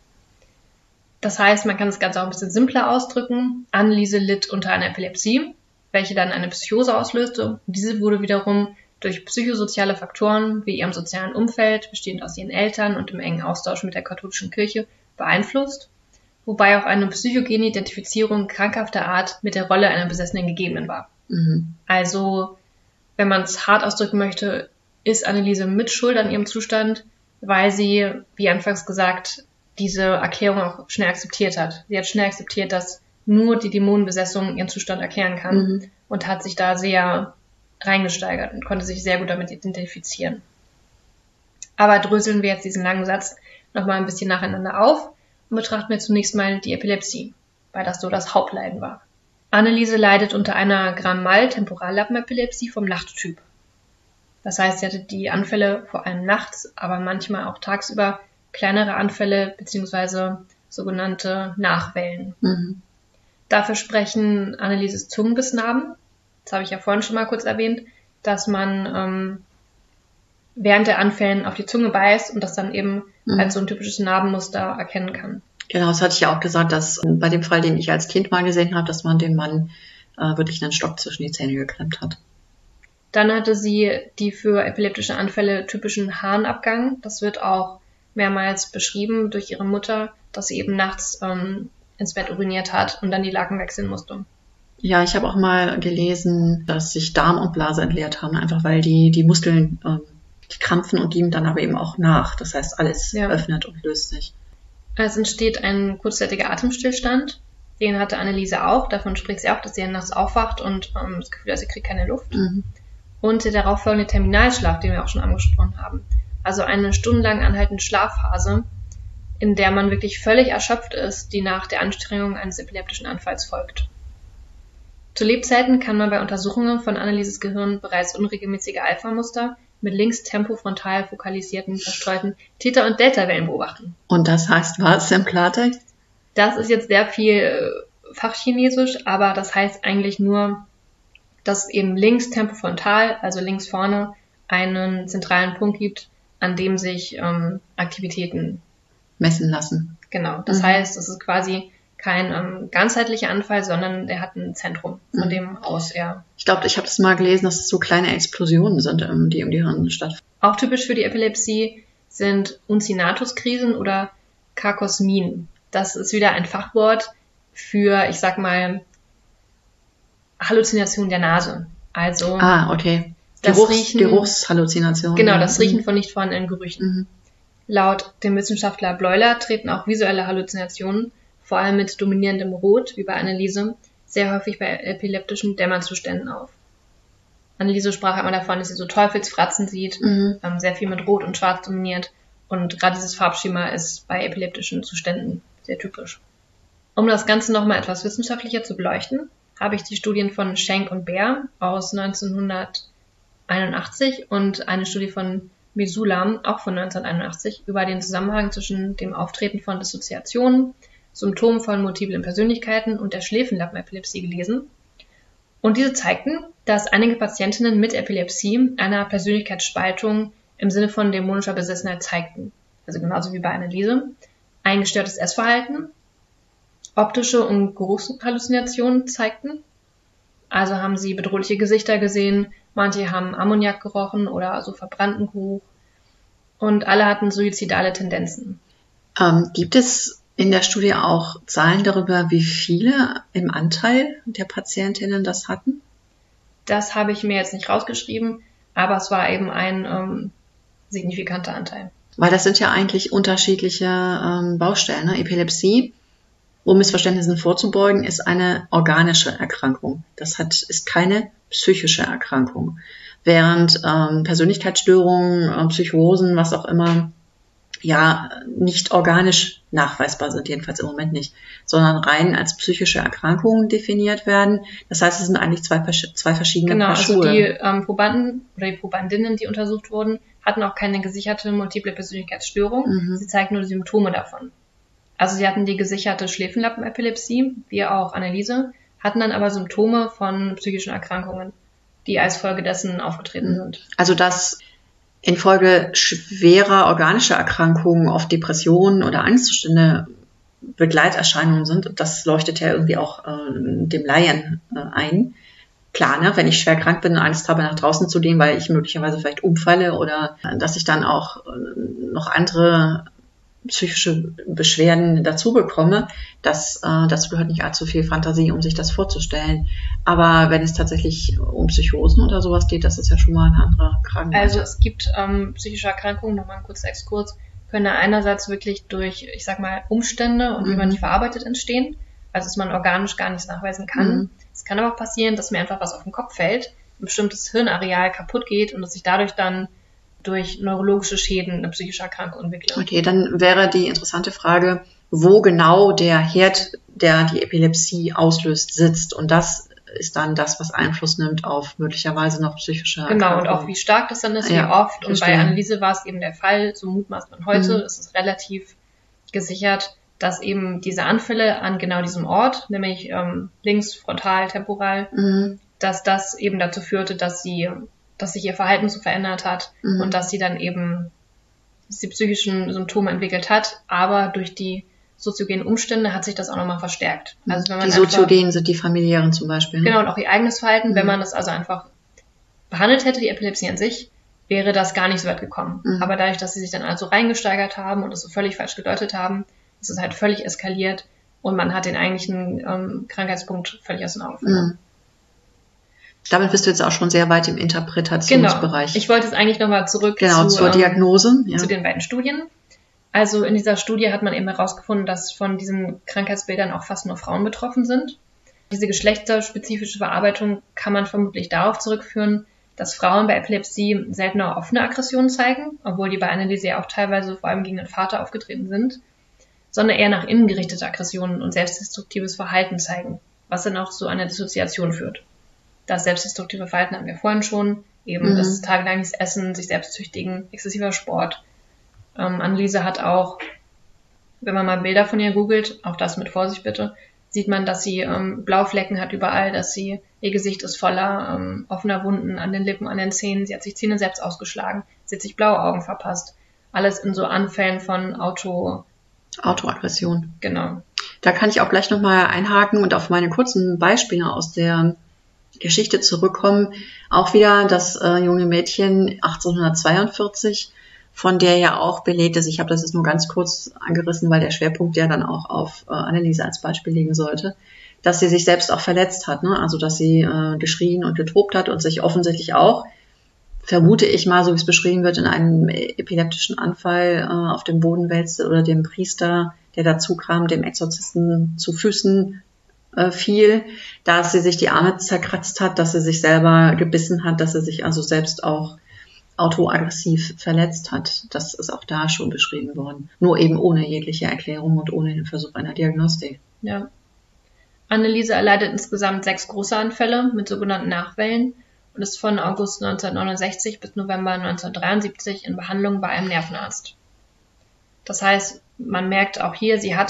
Das heißt, man kann das Ganze auch ein bisschen simpler ausdrücken. Anneliese litt unter einer Epilepsie, welche dann eine Psychose auslöste. Und diese wurde wiederum durch psychosoziale Faktoren wie ihrem sozialen Umfeld, bestehend aus ihren Eltern und im engen Austausch mit der katholischen Kirche, beeinflusst, wobei auch eine psychogene Identifizierung krankhafter Art mit der Rolle einer Besessenen gegeben war. Mhm. Also, wenn man es hart ausdrücken möchte, ist Anneliese mitschuld an ihrem Zustand, weil sie, wie anfangs gesagt, diese Erklärung auch schnell akzeptiert hat. Sie hat schnell akzeptiert, dass nur die Dämonenbesessung ihren Zustand erklären kann Mhm. und hat sich da sehr reingesteigert und konnte sich sehr gut damit identifizieren. Aber dröseln wir jetzt diesen langen Satz nochmal ein bisschen nacheinander auf und betrachten wir zunächst mal die Epilepsie, weil das so das Hauptleiden war. Anneliese leidet unter einer Gramm-Mal-Temporallappenepilepsie vom Nachttyp. Das heißt, sie hatte die Anfälle vor allem nachts, aber manchmal auch tagsüber kleinere Anfälle bzw. sogenannte Nachwellen. Mhm. Dafür sprechen Annelieses Zungenbissnarben. Das habe ich ja vorhin schon mal kurz erwähnt, dass man ähm, während der Anfällen auf die Zunge beißt und das dann eben Mhm. als so ein typisches Narbenmuster erkennen kann. Genau, das hatte ich ja auch gesagt, dass bei dem Fall, den ich als Kind mal gesehen habe, dass man dem Mann äh, wirklich einen Stock zwischen die Zähne geklemmt hat. Dann hatte sie die für epileptische Anfälle typischen Harnabgang. Das wird auch mehrmals beschrieben durch ihre Mutter, dass sie eben nachts ähm, ins Bett uriniert hat und dann die Laken wechseln musste. Ja, ich habe auch mal gelesen, dass sich Darm und Blase entleert haben, einfach weil die, die Muskeln, ähm, die krampfen und geben dann aber eben auch nach. Das heißt, alles Ja. öffnet und löst sich. Es entsteht ein kurzzeitiger Atemstillstand. Den hatte Anneliese auch. Davon spricht sie auch, dass sie nachts aufwacht und ähm, das Gefühl hat, sie kriegt keine Luft. Mhm. Und der darauffolgende Terminalschlaf, den wir auch schon angesprochen haben. Also eine stundenlang anhaltende Schlafphase, in der man wirklich völlig erschöpft ist, die nach der Anstrengung eines epileptischen Anfalls folgt. Zu Lebzeiten kann man bei Untersuchungen von Annelieses Gehirn bereits unregelmäßige Alpha-Muster mit links tempofrontal fokalisierten, verstreuten Theta- und Delta-Wellen beobachten. Und das heißt was im Klartext? Das ist jetzt sehr viel äh, Fachchinesisch, aber das heißt eigentlich nur, dass eben links tempofrontal, also links vorne, einen zentralen Punkt gibt, an dem sich ähm, Aktivitäten Messen lassen. Genau, das Mhm. heißt, es ist quasi kein ähm, ganzheitlicher Anfall, sondern er hat ein Zentrum, von Mhm. dem aus er. Ich glaube, ich habe das mal gelesen, dass es so kleine Explosionen sind, ähm, die um die Hirn stattfinden. Auch typisch für die Epilepsie sind Uncinnatus-Krisen oder Kakosmien. Das ist wieder ein Fachwort für, ich sag mal, Halluzination der Nase. Also Ah, okay. das Geruchs, Riechen, Geruchshalluzinationen. genau, das Mhm. Riechen von nicht vorhandenen Gerüchen. Mhm. Laut dem Wissenschaftler Bleuler treten auch visuelle Halluzinationen, vor allem mit dominierendem Rot, wie bei Anneliese, sehr häufig bei epileptischen Dämmerzuständen auf. Anneliese sprach einmal davon, dass sie so Teufelsfratzen sieht, Mhm. ähm, sehr viel mit Rot und Schwarz dominiert. Und gerade dieses Farbschema ist bei epileptischen Zuständen sehr typisch. Um das Ganze nochmal etwas wissenschaftlicher zu beleuchten, habe ich die Studien von Schenk und Baer aus neunzehnhunderteinundachtzig und eine Studie von Mesulam, auch von neunzehnhunderteinundachtzig, über den Zusammenhang zwischen dem Auftreten von Dissoziationen Symptomen von multiplen Persönlichkeiten und der Schläfenlappenepilepsie gelesen. Und diese zeigten, dass einige Patientinnen mit Epilepsie einer Persönlichkeitsspaltung im Sinne von dämonischer Besessenheit zeigten. Also genauso wie bei Anneliese. Ein gestörtes Essverhalten, optische und Geruchshalluzinationen zeigten. Also haben sie bedrohliche Gesichter gesehen, manche haben Ammoniak gerochen oder so verbrannten Geruch. Und alle hatten suizidale Tendenzen. Ähm, gibt es in der Studie auch Zahlen darüber, wie viele im Anteil der Patientinnen das hatten? Das habe ich mir jetzt nicht rausgeschrieben, aber es war eben ein ähm, signifikanter Anteil. Weil das sind ja eigentlich unterschiedliche ähm, Baustellen. Ne? Epilepsie, um Missverständnissen vorzubeugen, ist eine organische Erkrankung. Das hat, ist keine psychische Erkrankung. Während ähm, Persönlichkeitsstörungen, äh, Psychosen, was auch immer, ja nicht organisch nachweisbar sind, jedenfalls im Moment nicht, sondern rein als psychische Erkrankungen definiert werden. Das heißt, es sind eigentlich zwei, zwei verschiedene Genau, Paar also Schuhe. die ähm, Probanden oder die Probandinnen, die untersucht wurden, hatten auch keine gesicherte multiple Persönlichkeitsstörung. Mhm. Sie zeigten nur die Symptome davon. Also sie hatten die gesicherte Schläfenlappenepilepsie, wie auch Anneliese, hatten dann aber Symptome von psychischen Erkrankungen, die als Folge dessen aufgetreten sind. Also dass infolge schwerer organischer Erkrankungen oft Depressionen oder Angstzustände Begleiterscheinungen sind, das leuchtet ja irgendwie auch äh, dem Laien äh, ein. Klar, ne, wenn ich schwer krank bin und Angst habe, nach draußen zu gehen, weil ich möglicherweise vielleicht umfalle oder äh, dass ich dann auch äh, noch andere psychische Beschwerden dazu bekomme, das, äh, dazu gehört nicht allzu viel Fantasie, um sich das vorzustellen. Aber wenn es tatsächlich um Psychosen oder sowas geht, das ist ja schon mal eine andere Krankheit. Also es gibt ähm, psychische Erkrankungen, nochmal ein kurzer Exkurs, können einerseits wirklich durch, ich sag mal, Umstände und Mhm. wie man die verarbeitet entstehen, also dass man organisch gar nichts nachweisen kann. Mhm. Es kann aber auch passieren, dass mir einfach was auf den Kopf fällt, ein bestimmtes Hirnareal kaputt geht und dass ich dadurch dann durch neurologische Schäden eine psychische Erkrankung entwickle. Okay, dann wäre die interessante Frage, wo genau der Herd, der die Epilepsie auslöst, sitzt. Und das ist dann das, was Einfluss nimmt auf möglicherweise noch psychische Erkrankungen. Genau, und auch wie stark das dann ist, Ja, wie oft. Und verstehe. bei Anneliese war es eben der Fall, so mutmaßt man heute, Mhm. ist es relativ gesichert, dass eben diese Anfälle an genau diesem Ort, nämlich ähm, links, frontal, temporal, Mhm. dass das eben dazu führte, dass sie, dass sich ihr Verhalten so verändert hat Mhm. und dass sie dann eben die psychischen Symptome entwickelt hat, aber durch die soziogenen Umstände hat sich das auch nochmal verstärkt. Also wenn man Die einfach, soziogenen sind die familiären zum Beispiel. Ne? genau, und auch ihr eigenes Verhalten, Mhm. wenn man das also einfach behandelt hätte, die Epilepsie an sich, wäre das gar nicht so weit gekommen. Mhm. Aber dadurch, dass sie sich dann also reingesteigert haben und es so völlig falsch gedeutet haben, ist es halt völlig eskaliert und man hat den eigentlichen ähm, Krankheitspunkt völlig aus den Augen verloren. Mhm. Damit bist du jetzt auch schon sehr weit im Interpretationsbereich. Genau. Ich wollte jetzt eigentlich nochmal zurück genau, zu, zur ähm, Diagnose. Ja. zu den beiden Studien. Also in dieser Studie hat man eben herausgefunden, dass von diesen Krankheitsbildern auch fast nur Frauen betroffen sind. Diese geschlechterspezifische Verarbeitung kann man vermutlich darauf zurückführen, dass Frauen bei Epilepsie seltener offene Aggressionen zeigen, obwohl die bei Anneliese ja auch teilweise vor allem gegen den Vater aufgetreten sind, sondern eher nach innen gerichtete Aggressionen und selbstdestruktives Verhalten zeigen, was dann auch zu einer Dissoziation führt. Das selbstdestruktive Verhalten haben wir vorhin schon, eben Mhm. das tagelanges Essen, sich selbst züchtigen, exzessiver Sport. Ähm, Anneliese hat auch, wenn man mal Bilder von ihr googelt, auch das mit Vorsicht bitte, sieht man, dass sie ähm, Blauflecken hat überall, dass sie, ihr Gesicht ist voller ähm, offener Wunden an den Lippen, an den Zähnen, sie hat sich Zähne selbst ausgeschlagen, sie hat sich blaue Augen verpasst. Alles in so Anfällen von Auto, Autoaggression. genau. Da kann ich auch gleich nochmal einhaken und auf meine kurzen Beispiele aus der Geschichte zurückkommen. Auch wieder das äh, junge Mädchen achtzehnhundertzweiundvierzig, von der ja auch belegt ist, ich habe das jetzt nur ganz kurz angerissen, weil der Schwerpunkt ja dann auch auf äh, Anneliese als Beispiel liegen sollte, dass sie sich selbst auch verletzt hat, ne? Also dass sie äh, geschrien und getobt hat und sich offensichtlich auch, vermute ich mal, so wie es beschrieben wird, in einem epileptischen Anfall äh, auf dem Boden wälzte oder dem Priester, der dazu kam, dem Exorzisten zu Füßen äh, fiel, dass sie sich die Arme zerkratzt hat, dass sie sich selber gebissen hat, dass sie sich also selbst auch autoaggressiv verletzt hat. Das ist auch da schon beschrieben worden. Nur eben ohne jegliche Erklärung und ohne den Versuch einer Diagnostik. Ja. Anneliese erleidet insgesamt sechs große Anfälle mit sogenannten Nachwellen und ist von August neunzehnhundertneunundsechzig bis November neunzehnhundertdreiundsiebzig in Behandlung bei einem Nervenarzt. Das heißt, man merkt auch hier, sie hat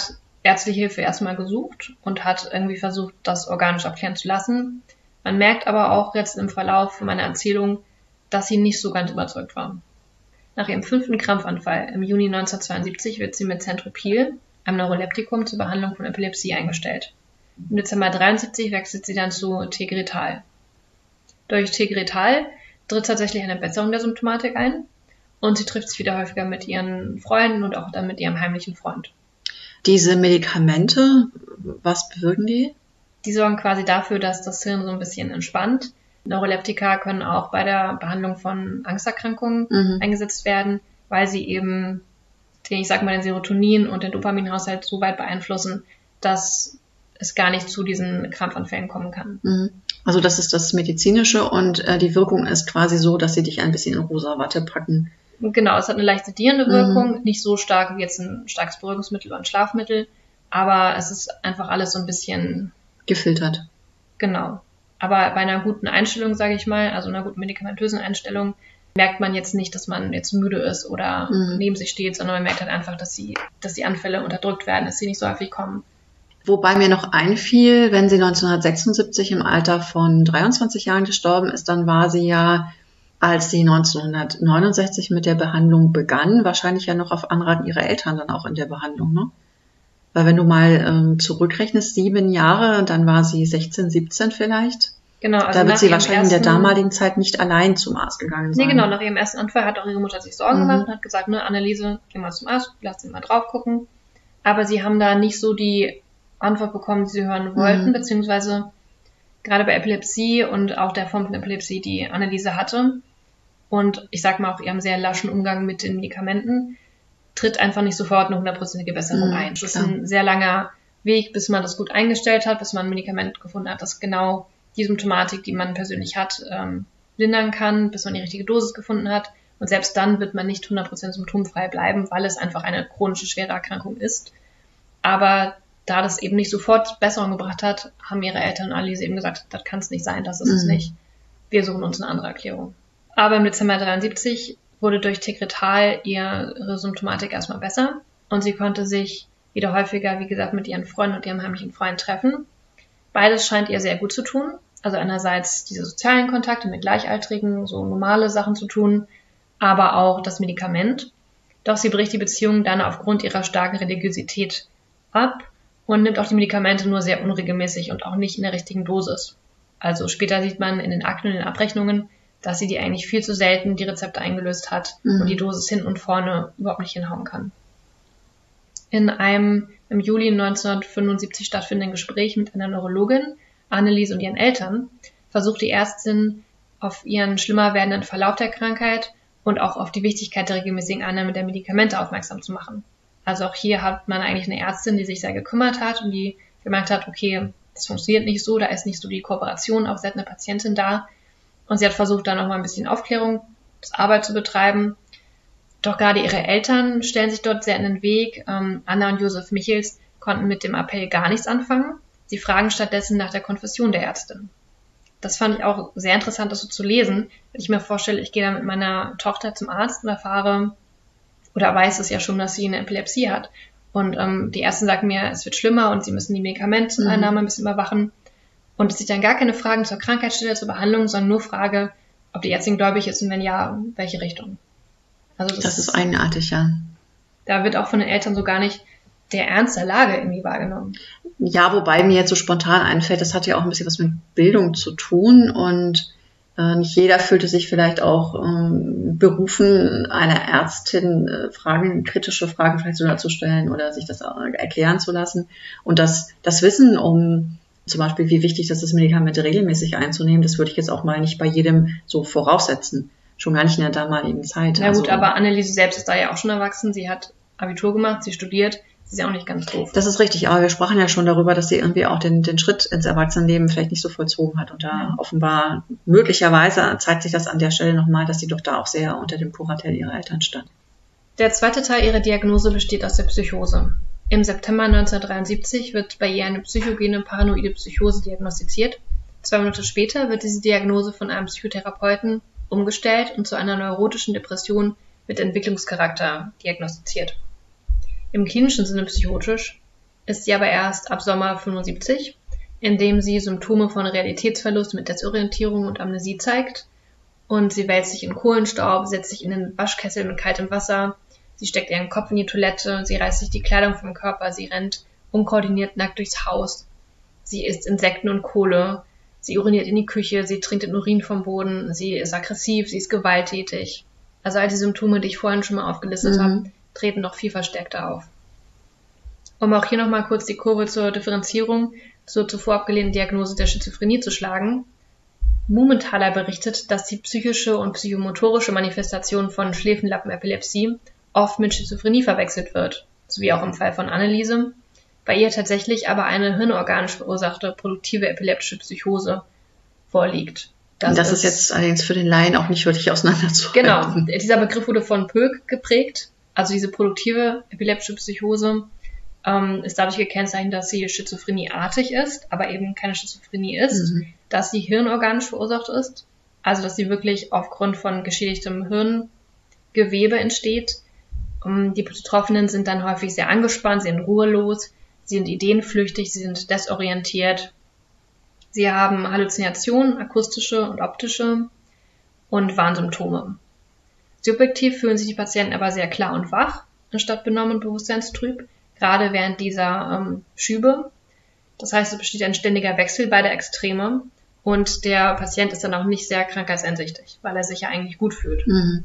ärztliche Hilfe erstmal gesucht und hat irgendwie versucht, das organisch abklären zu lassen. Man merkt aber auch jetzt im Verlauf meiner Erzählung, dass sie nicht so ganz überzeugt war. Nach ihrem fünften Krampfanfall im Juni neunzehnhundertzweiundsiebzig wird sie mit Centropil, einem Neuroleptikum, zur Behandlung von Epilepsie eingestellt. Im Dezember neunzehnhundertdreiundsiebzig wechselt sie dann zu Tegretal. Durch Tegretal tritt tatsächlich eine Besserung der Symptomatik ein und sie trifft sich wieder häufiger mit ihren Freunden und auch dann mit ihrem heimlichen Freund. Diese Medikamente, was bewirken die? Die sorgen quasi dafür, dass das Hirn so ein bisschen entspannt. Neuroleptika können auch bei der Behandlung von Angsterkrankungen mhm. eingesetzt werden, weil sie eben den, ich sag mal, den Serotonin- und den Dopaminhaushalt so weit beeinflussen, dass es gar nicht zu diesen Krampfanfällen kommen kann. Mhm. Also das ist das Medizinische und äh, die Wirkung ist quasi so, dass sie dich ein bisschen in rosa Watte packen. Genau, es hat eine leicht sedierende Wirkung, mhm. nicht so stark wie jetzt ein starkes Beruhigungsmittel oder ein Schlafmittel, aber es ist einfach alles so ein bisschen gefiltert. Genau. Aber bei einer guten Einstellung, sage ich mal, also einer guten medikamentösen Einstellung, merkt man jetzt nicht, dass man jetzt müde ist oder mhm. neben sich steht, sondern man merkt halt einfach, dass sie, dass die Anfälle unterdrückt werden, dass sie nicht so häufig kommen. Wobei mir noch einfiel, wenn sie neunzehnhundertsechsundsiebzig im Alter von dreiundzwanzig Jahren gestorben ist, dann war sie ja, als sie neunzehnhundertneunundsechzig mit der Behandlung begann, wahrscheinlich ja noch auf Anraten ihrer Eltern dann auch in der Behandlung, ne? Weil wenn du mal ähm, zurückrechnest, sieben Jahre, dann war sie sechzehn, siebzehn vielleicht. Genau. Also da wird sie wahrscheinlich ersten, in der damaligen Zeit nicht allein zum Arzt gegangen sein. Nee, genau. Nach ihrem ersten Anfall hat auch ihre Mutter sich Sorgen mhm. gemacht und hat gesagt, ne, Anneliese, geh mal zum Arzt, lass sie mal drauf gucken. Aber sie haben da nicht so die Antwort bekommen, die sie hören wollten, mhm. beziehungsweise gerade bei Epilepsie und auch der Form von Epilepsie, die Anneliese hatte, und ich sag mal auch ihrem sehr laschen Umgang mit den Medikamenten, tritt einfach nicht sofort eine hundertprozentige Besserung mhm, ein. Es ist ein sehr langer Weg, bis man das gut eingestellt hat, bis man ein Medikament gefunden hat, das genau die Symptomatik, die man persönlich hat, ähm, lindern kann, bis man die richtige Dosis gefunden hat. Und selbst dann wird man nicht hundert Prozent symptomfrei bleiben, weil es einfach eine chronische, schwere Erkrankung ist. Aber da das eben nicht sofort Besserung gebracht hat, haben ihre Eltern und Anneliese eben gesagt, das kann es nicht sein, das ist mhm. es nicht. Wir suchen uns eine andere Erklärung. Aber im Dezember dreiundsiebzig wurde durch Tegretal ihre Symptomatik erstmal besser und sie konnte sich wieder häufiger, wie gesagt, mit ihren Freunden und ihrem heimlichen Freund treffen. Beides scheint ihr sehr gut zu tun. Also einerseits diese sozialen Kontakte mit Gleichaltrigen, so normale Sachen zu tun, aber auch das Medikament. Doch sie bricht die Beziehung dann aufgrund ihrer starken Religiosität ab und nimmt auch die Medikamente nur sehr unregelmäßig und auch nicht in der richtigen Dosis. Also später sieht man in den Akten und den Abrechnungen, dass sie die eigentlich viel zu selten die Rezepte eingelöst hat mhm. und die Dosis hinten und vorne überhaupt nicht hinhauen kann. In einem im Juli neunzehnhundertfünfundsiebzig stattfindenden Gespräch mit einer Neurologin, Anneliese und ihren Eltern, versucht die Ärztin auf ihren schlimmer werdenden Verlauf der Krankheit und auch auf die Wichtigkeit der regelmäßigen Einnahme der Medikamente aufmerksam zu machen. Also auch hier hat man eigentlich eine Ärztin, die sich sehr gekümmert hat und die gemerkt hat, okay, das funktioniert nicht so, da ist nicht so die Kooperation, auch sie hat eine Patientin da. Und sie hat versucht, da nochmal ein bisschen Aufklärungsarbeit zu betreiben. Doch gerade ihre Eltern stellen sich dort sehr in den Weg. Ähm, Anna und Josef Michels konnten mit dem Appell gar nichts anfangen. Sie fragen stattdessen nach der Konfession der Ärztin. Das fand ich auch sehr interessant, das so zu lesen. Wenn ich mir vorstelle, ich gehe da mit meiner Tochter zum Arzt und erfahre, oder weiß es ja schon, dass sie eine Epilepsie hat. Und ähm, die Ärztin sagt mir, es wird schlimmer und sie müssen die Medikamenteneinnahme ein bisschen überwachen. Und dass ich dann gar keine Fragen zur Krankheit stelle, zur Behandlung, sondern nur frage, ob die Ärztin gläubig ist und wenn ja, welche Richtung. Also das, das ist eigenartig, ja. Da wird auch von den Eltern so gar nicht der Ernst der Lage irgendwie wahrgenommen. Ja, wobei mir jetzt so spontan einfällt, das hat ja auch ein bisschen was mit Bildung zu tun und äh, nicht jeder fühlte sich vielleicht auch ähm, berufen, einer Ärztin äh, Fragen, kritische Fragen vielleicht sogar zu stellen oder sich das erklären zu lassen. Und das, das Wissen um zum Beispiel, wie wichtig das ist, Medikamente regelmäßig einzunehmen, das würde ich jetzt auch mal nicht bei jedem so voraussetzen. Schon gar nicht in der damaligen Zeit. Na gut, also, aber Anneliese selbst ist da ja auch schon erwachsen. Sie hat Abitur gemacht, sie studiert. Sie ist ja auch nicht ganz doof. Das ist richtig, aber wir sprachen ja schon darüber, dass sie irgendwie auch den, den Schritt ins Erwachsenenleben vielleicht nicht so vollzogen hat. Und da ja. offenbar, möglicherweise zeigt sich das an der Stelle nochmal, dass sie doch da auch sehr unter dem Kuratell ihrer Eltern stand. Der zweite Teil ihrer Diagnose besteht aus der Psychose. Im September neunzehnhundertdreiundsiebzig wird bei ihr eine psychogene paranoide Psychose diagnostiziert. Zwei Monate später wird diese Diagnose von einem Psychotherapeuten umgestellt und zu einer neurotischen Depression mit Entwicklungscharakter diagnostiziert. Im klinischen Sinne psychotisch ist sie aber erst ab Sommer fünfundsiebzig, in dem sie Symptome von Realitätsverlust mit Desorientierung und Amnesie zeigt. Und sie wälzt sich in Kohlenstaub, setzt sich in den Waschkessel mit kaltem Wasser, sie steckt ihren Kopf in die Toilette, sie reißt sich die Kleidung vom Körper, sie rennt unkoordiniert nackt durchs Haus, sie isst Insekten und Kohle, sie uriniert in die Küche, sie trinkt den Urin vom Boden, sie ist aggressiv, sie ist gewalttätig. Also all die Symptome, die ich vorhin schon mal aufgelistet Mhm. habe, treten noch viel verstärkter auf. Um auch hier nochmal kurz die Kurve zur Differenzierung zur zuvor abgelehnten Diagnose der Schizophrenie zu schlagen. Mumenthaler berichtet, dass die psychische und psychomotorische Manifestation von Schläfenlappenepilepsie oft mit Schizophrenie verwechselt wird, sowie auch im Fall von Anneliese, bei ihr tatsächlich aber eine hirnorganisch verursachte produktive epileptische Psychose vorliegt. Das, das ist, ist jetzt allerdings für den Laien auch nicht wirklich auseinanderzuhalten. Genau, dieser Begriff wurde von Pöck geprägt, also diese produktive epileptische Psychose ähm, ist dadurch gekennzeichnet, dass sie schizophrenieartig ist, aber eben keine Schizophrenie ist, mhm. dass sie hirnorganisch verursacht ist, also dass sie wirklich aufgrund von geschädigtem Hirngewebe entsteht. Um, die Betroffenen sind dann häufig sehr angespannt, sie sind ruhelos, sie sind ideenflüchtig, sie sind desorientiert. Sie haben Halluzinationen, akustische und optische und Warnsymptome. Subjektiv fühlen sich die Patienten aber sehr klar und wach, anstatt benommen und bewusstseinstrüb, gerade während dieser ähm, Schübe. Das heißt, es besteht ein ständiger Wechsel beider Extreme und der Patient ist dann auch nicht sehr krankheitseinsichtig, weil er sich ja eigentlich gut fühlt. Mhm.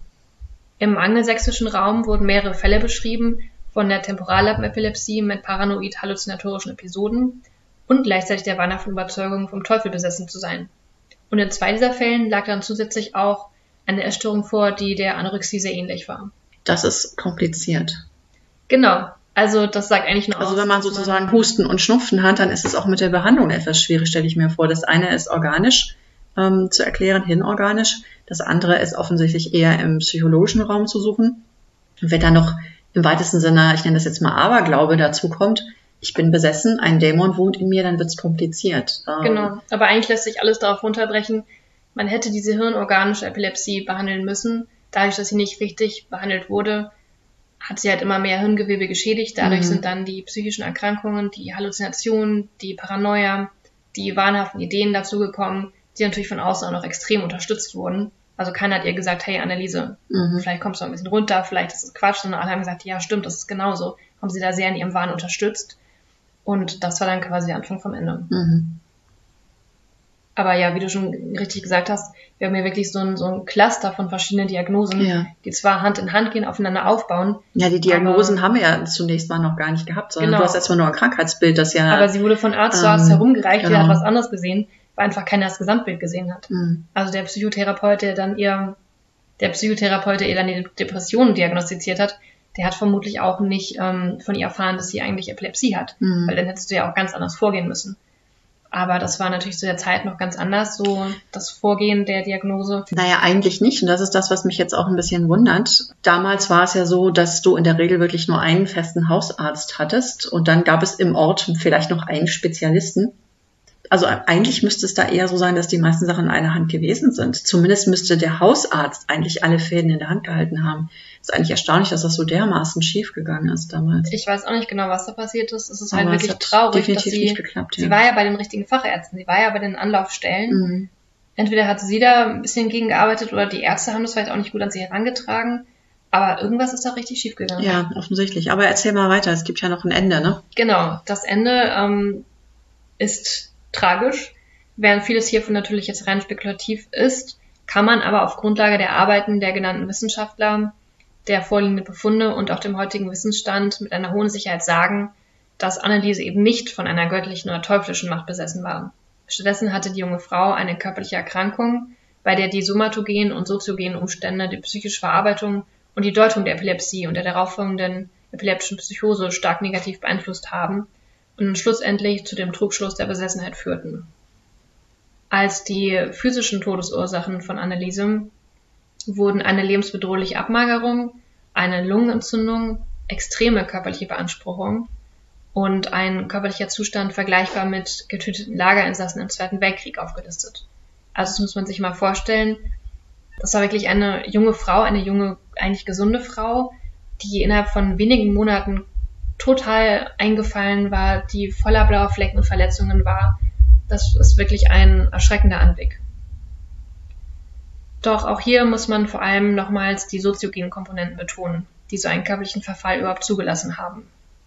Im angelsächsischen Raum wurden mehrere Fälle beschrieben von der Temporallappenepilepsie mit paranoid-halluzinatorischen Episoden und gleichzeitig der wahnhaften Überzeugung, vom Teufel besessen zu sein. Und in zwei dieser Fällen lag dann zusätzlich auch eine Essstörung vor, die der Anorexie sehr ähnlich war. Das ist kompliziert. Genau, also das sagt eigentlich nur aus. Also wenn man sozusagen Husten und Schnupfen hat, dann ist es auch mit der Behandlung etwas schwierig, stelle ich mir vor. Das eine ist organisch ähm, zu erklären, hirnorganisch. Das andere ist offensichtlich eher im psychologischen Raum zu suchen. Und wenn dann noch im weitesten Sinne, ich nenne das jetzt mal Aberglaube, dazu kommt, ich bin besessen, ein Dämon wohnt in mir, dann wird es kompliziert. Genau, aber eigentlich lässt sich alles darauf runterbrechen, man hätte diese hirnorganische Epilepsie behandeln müssen. Dadurch, dass sie nicht richtig behandelt wurde, hat sie halt immer mehr Hirngewebe geschädigt. Dadurch mhm. sind dann die psychischen Erkrankungen, die Halluzinationen, die Paranoia, die wahnhaften Ideen dazugekommen, die natürlich von außen auch noch extrem unterstützt wurden. Also keiner hat ihr gesagt, hey Anneliese, mhm. vielleicht kommst du ein bisschen runter, vielleicht ist es Quatsch, sondern alle haben gesagt, ja stimmt, das ist genauso. Haben sie da sehr in ihrem Wahn unterstützt. Und das war dann quasi der Anfang vom Ende. Mhm. Aber ja, wie du schon richtig gesagt hast, wir haben hier wirklich so ein, so ein Cluster von verschiedenen Diagnosen, ja. die zwar Hand in Hand gehen, aufeinander aufbauen. Ja, die Diagnosen haben wir ja zunächst mal noch gar nicht gehabt, sondern genau. Du hast erstmal nur ein Krankheitsbild, das ja... Aber sie wurde von Arzt ähm, zu Arzt herumgereicht, genau. Jeder hat was anderes gesehen, weil einfach keiner das Gesamtbild gesehen hat. Mhm. Also der Psychotherapeut, der dann ihr, der Psychotherapeut, der ihr dann die Depressionen diagnostiziert hat, der hat vermutlich auch nicht ähm, von ihr erfahren, dass sie eigentlich Epilepsie hat. Mhm. Weil dann hättest du ja auch ganz anders vorgehen müssen. Aber das war natürlich zu der Zeit noch ganz anders, so das Vorgehen der Diagnose. Naja, eigentlich nicht. Und das ist das, was mich jetzt auch ein bisschen wundert. Damals war es ja so, dass du in der Regel wirklich nur einen festen Hausarzt hattest. Und dann gab es im Ort vielleicht noch einen Spezialisten. Also eigentlich müsste es da eher so sein, dass die meisten Sachen in einer Hand gewesen sind. Zumindest müsste der Hausarzt eigentlich alle Fäden in der Hand gehalten haben. Ist eigentlich erstaunlich, dass das so dermaßen schief gegangen ist damals. Ich weiß auch nicht genau, was da passiert ist. Es ist halt wirklich traurig, dass sie, nicht geklappt, ja. sie war ja bei den richtigen Fachärzten, sie war ja bei den Anlaufstellen. Mhm. Entweder hat sie da ein bisschen gegengearbeitet oder die Ärzte haben das vielleicht auch nicht gut an sie herangetragen. Aber irgendwas ist da richtig schief gegangen. Ja, offensichtlich. Aber erzähl mal weiter, es gibt ja noch ein Ende, ne? Genau, das Ende ähm, ist tragisch. Während vieles hiervon natürlich jetzt rein spekulativ ist, kann man aber auf Grundlage der Arbeiten der genannten Wissenschaftler, der vorliegenden Befunde und auch dem heutigen Wissensstand mit einer hohen Sicherheit sagen, dass Anneliese eben nicht von einer göttlichen oder teuflischen Macht besessen war. Stattdessen hatte die junge Frau eine körperliche Erkrankung, bei der die somatogenen und soziogenen Umstände, die psychische Verarbeitung und die Deutung der Epilepsie und der darauffolgenden epileptischen Psychose stark negativ beeinflusst haben und schlussendlich zu dem Trugschluss der Besessenheit führten. Als die physischen Todesursachen von Anneliese wurden eine lebensbedrohliche Abmagerung, eine Lungenentzündung, extreme körperliche Beanspruchung und ein körperlicher Zustand vergleichbar mit getöteten Lagerinsassen im Zweiten Weltkrieg aufgelistet. Also das muss man sich mal vorstellen. Das war wirklich eine junge Frau, eine junge, eigentlich gesunde Frau, die innerhalb von wenigen Monaten total eingefallen war, die voller blauer Flecken und Verletzungen war. Das ist wirklich ein erschreckender Anblick. Doch auch hier muss man vor allem nochmals die soziogenen Komponenten betonen, die so einen körperlichen Verfall überhaupt zugelassen haben.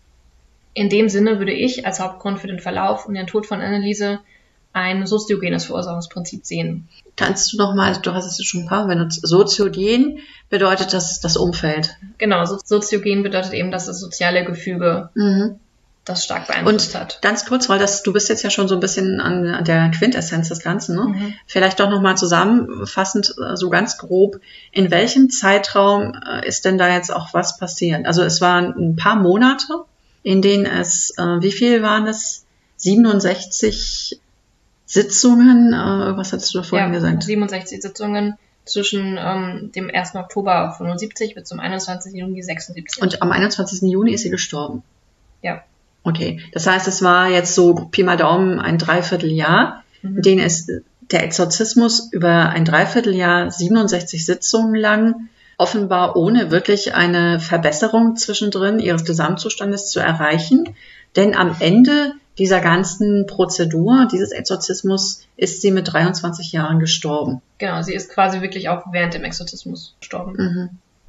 In dem Sinne würde ich als Hauptgrund für den Verlauf und den Tod von Anneliese ein soziogenes Verursachungsprinzip sehen. Kannst du nochmal, du hast es schon ein paar Mal benutzt, soziogen bedeutet das das Umfeld. Genau, so, soziogen bedeutet eben, dass das soziale Gefüge Mhm. das stark beeinflusst Und hat. ganz kurz, weil das, du bist jetzt ja schon so ein bisschen an, an der Quintessenz des Ganzen, ne? Mhm. Vielleicht doch nochmal zusammenfassend, äh, so ganz grob, in welchem Zeitraum äh, ist denn da jetzt auch was passiert? Also es waren ein paar Monate, in denen es, äh, wie viel waren es? siebenundsechzig Sitzungen, äh, was hattest du vorhin ja, gesagt? siebenundsechzig Sitzungen zwischen ähm, dem ersten Oktober fünfundsiebzig bis zum einundzwanzigsten Juni sechsundsiebzig. Und am einundzwanzigsten Juni ist sie gestorben. Ja. Okay, das heißt, es war jetzt so Pi mal Daumen ein Dreivierteljahr, Mhm. in denen es der Exorzismus über ein Dreivierteljahr, siebenundsechzig Sitzungen lang, offenbar ohne wirklich eine Verbesserung zwischendrin ihres Gesamtzustandes zu erreichen. Denn am Ende dieser ganzen Prozedur, dieses Exorzismus, ist sie mit dreiundzwanzig Jahren gestorben. Genau, sie ist quasi wirklich auch während dem Exorzismus gestorben. Mhm.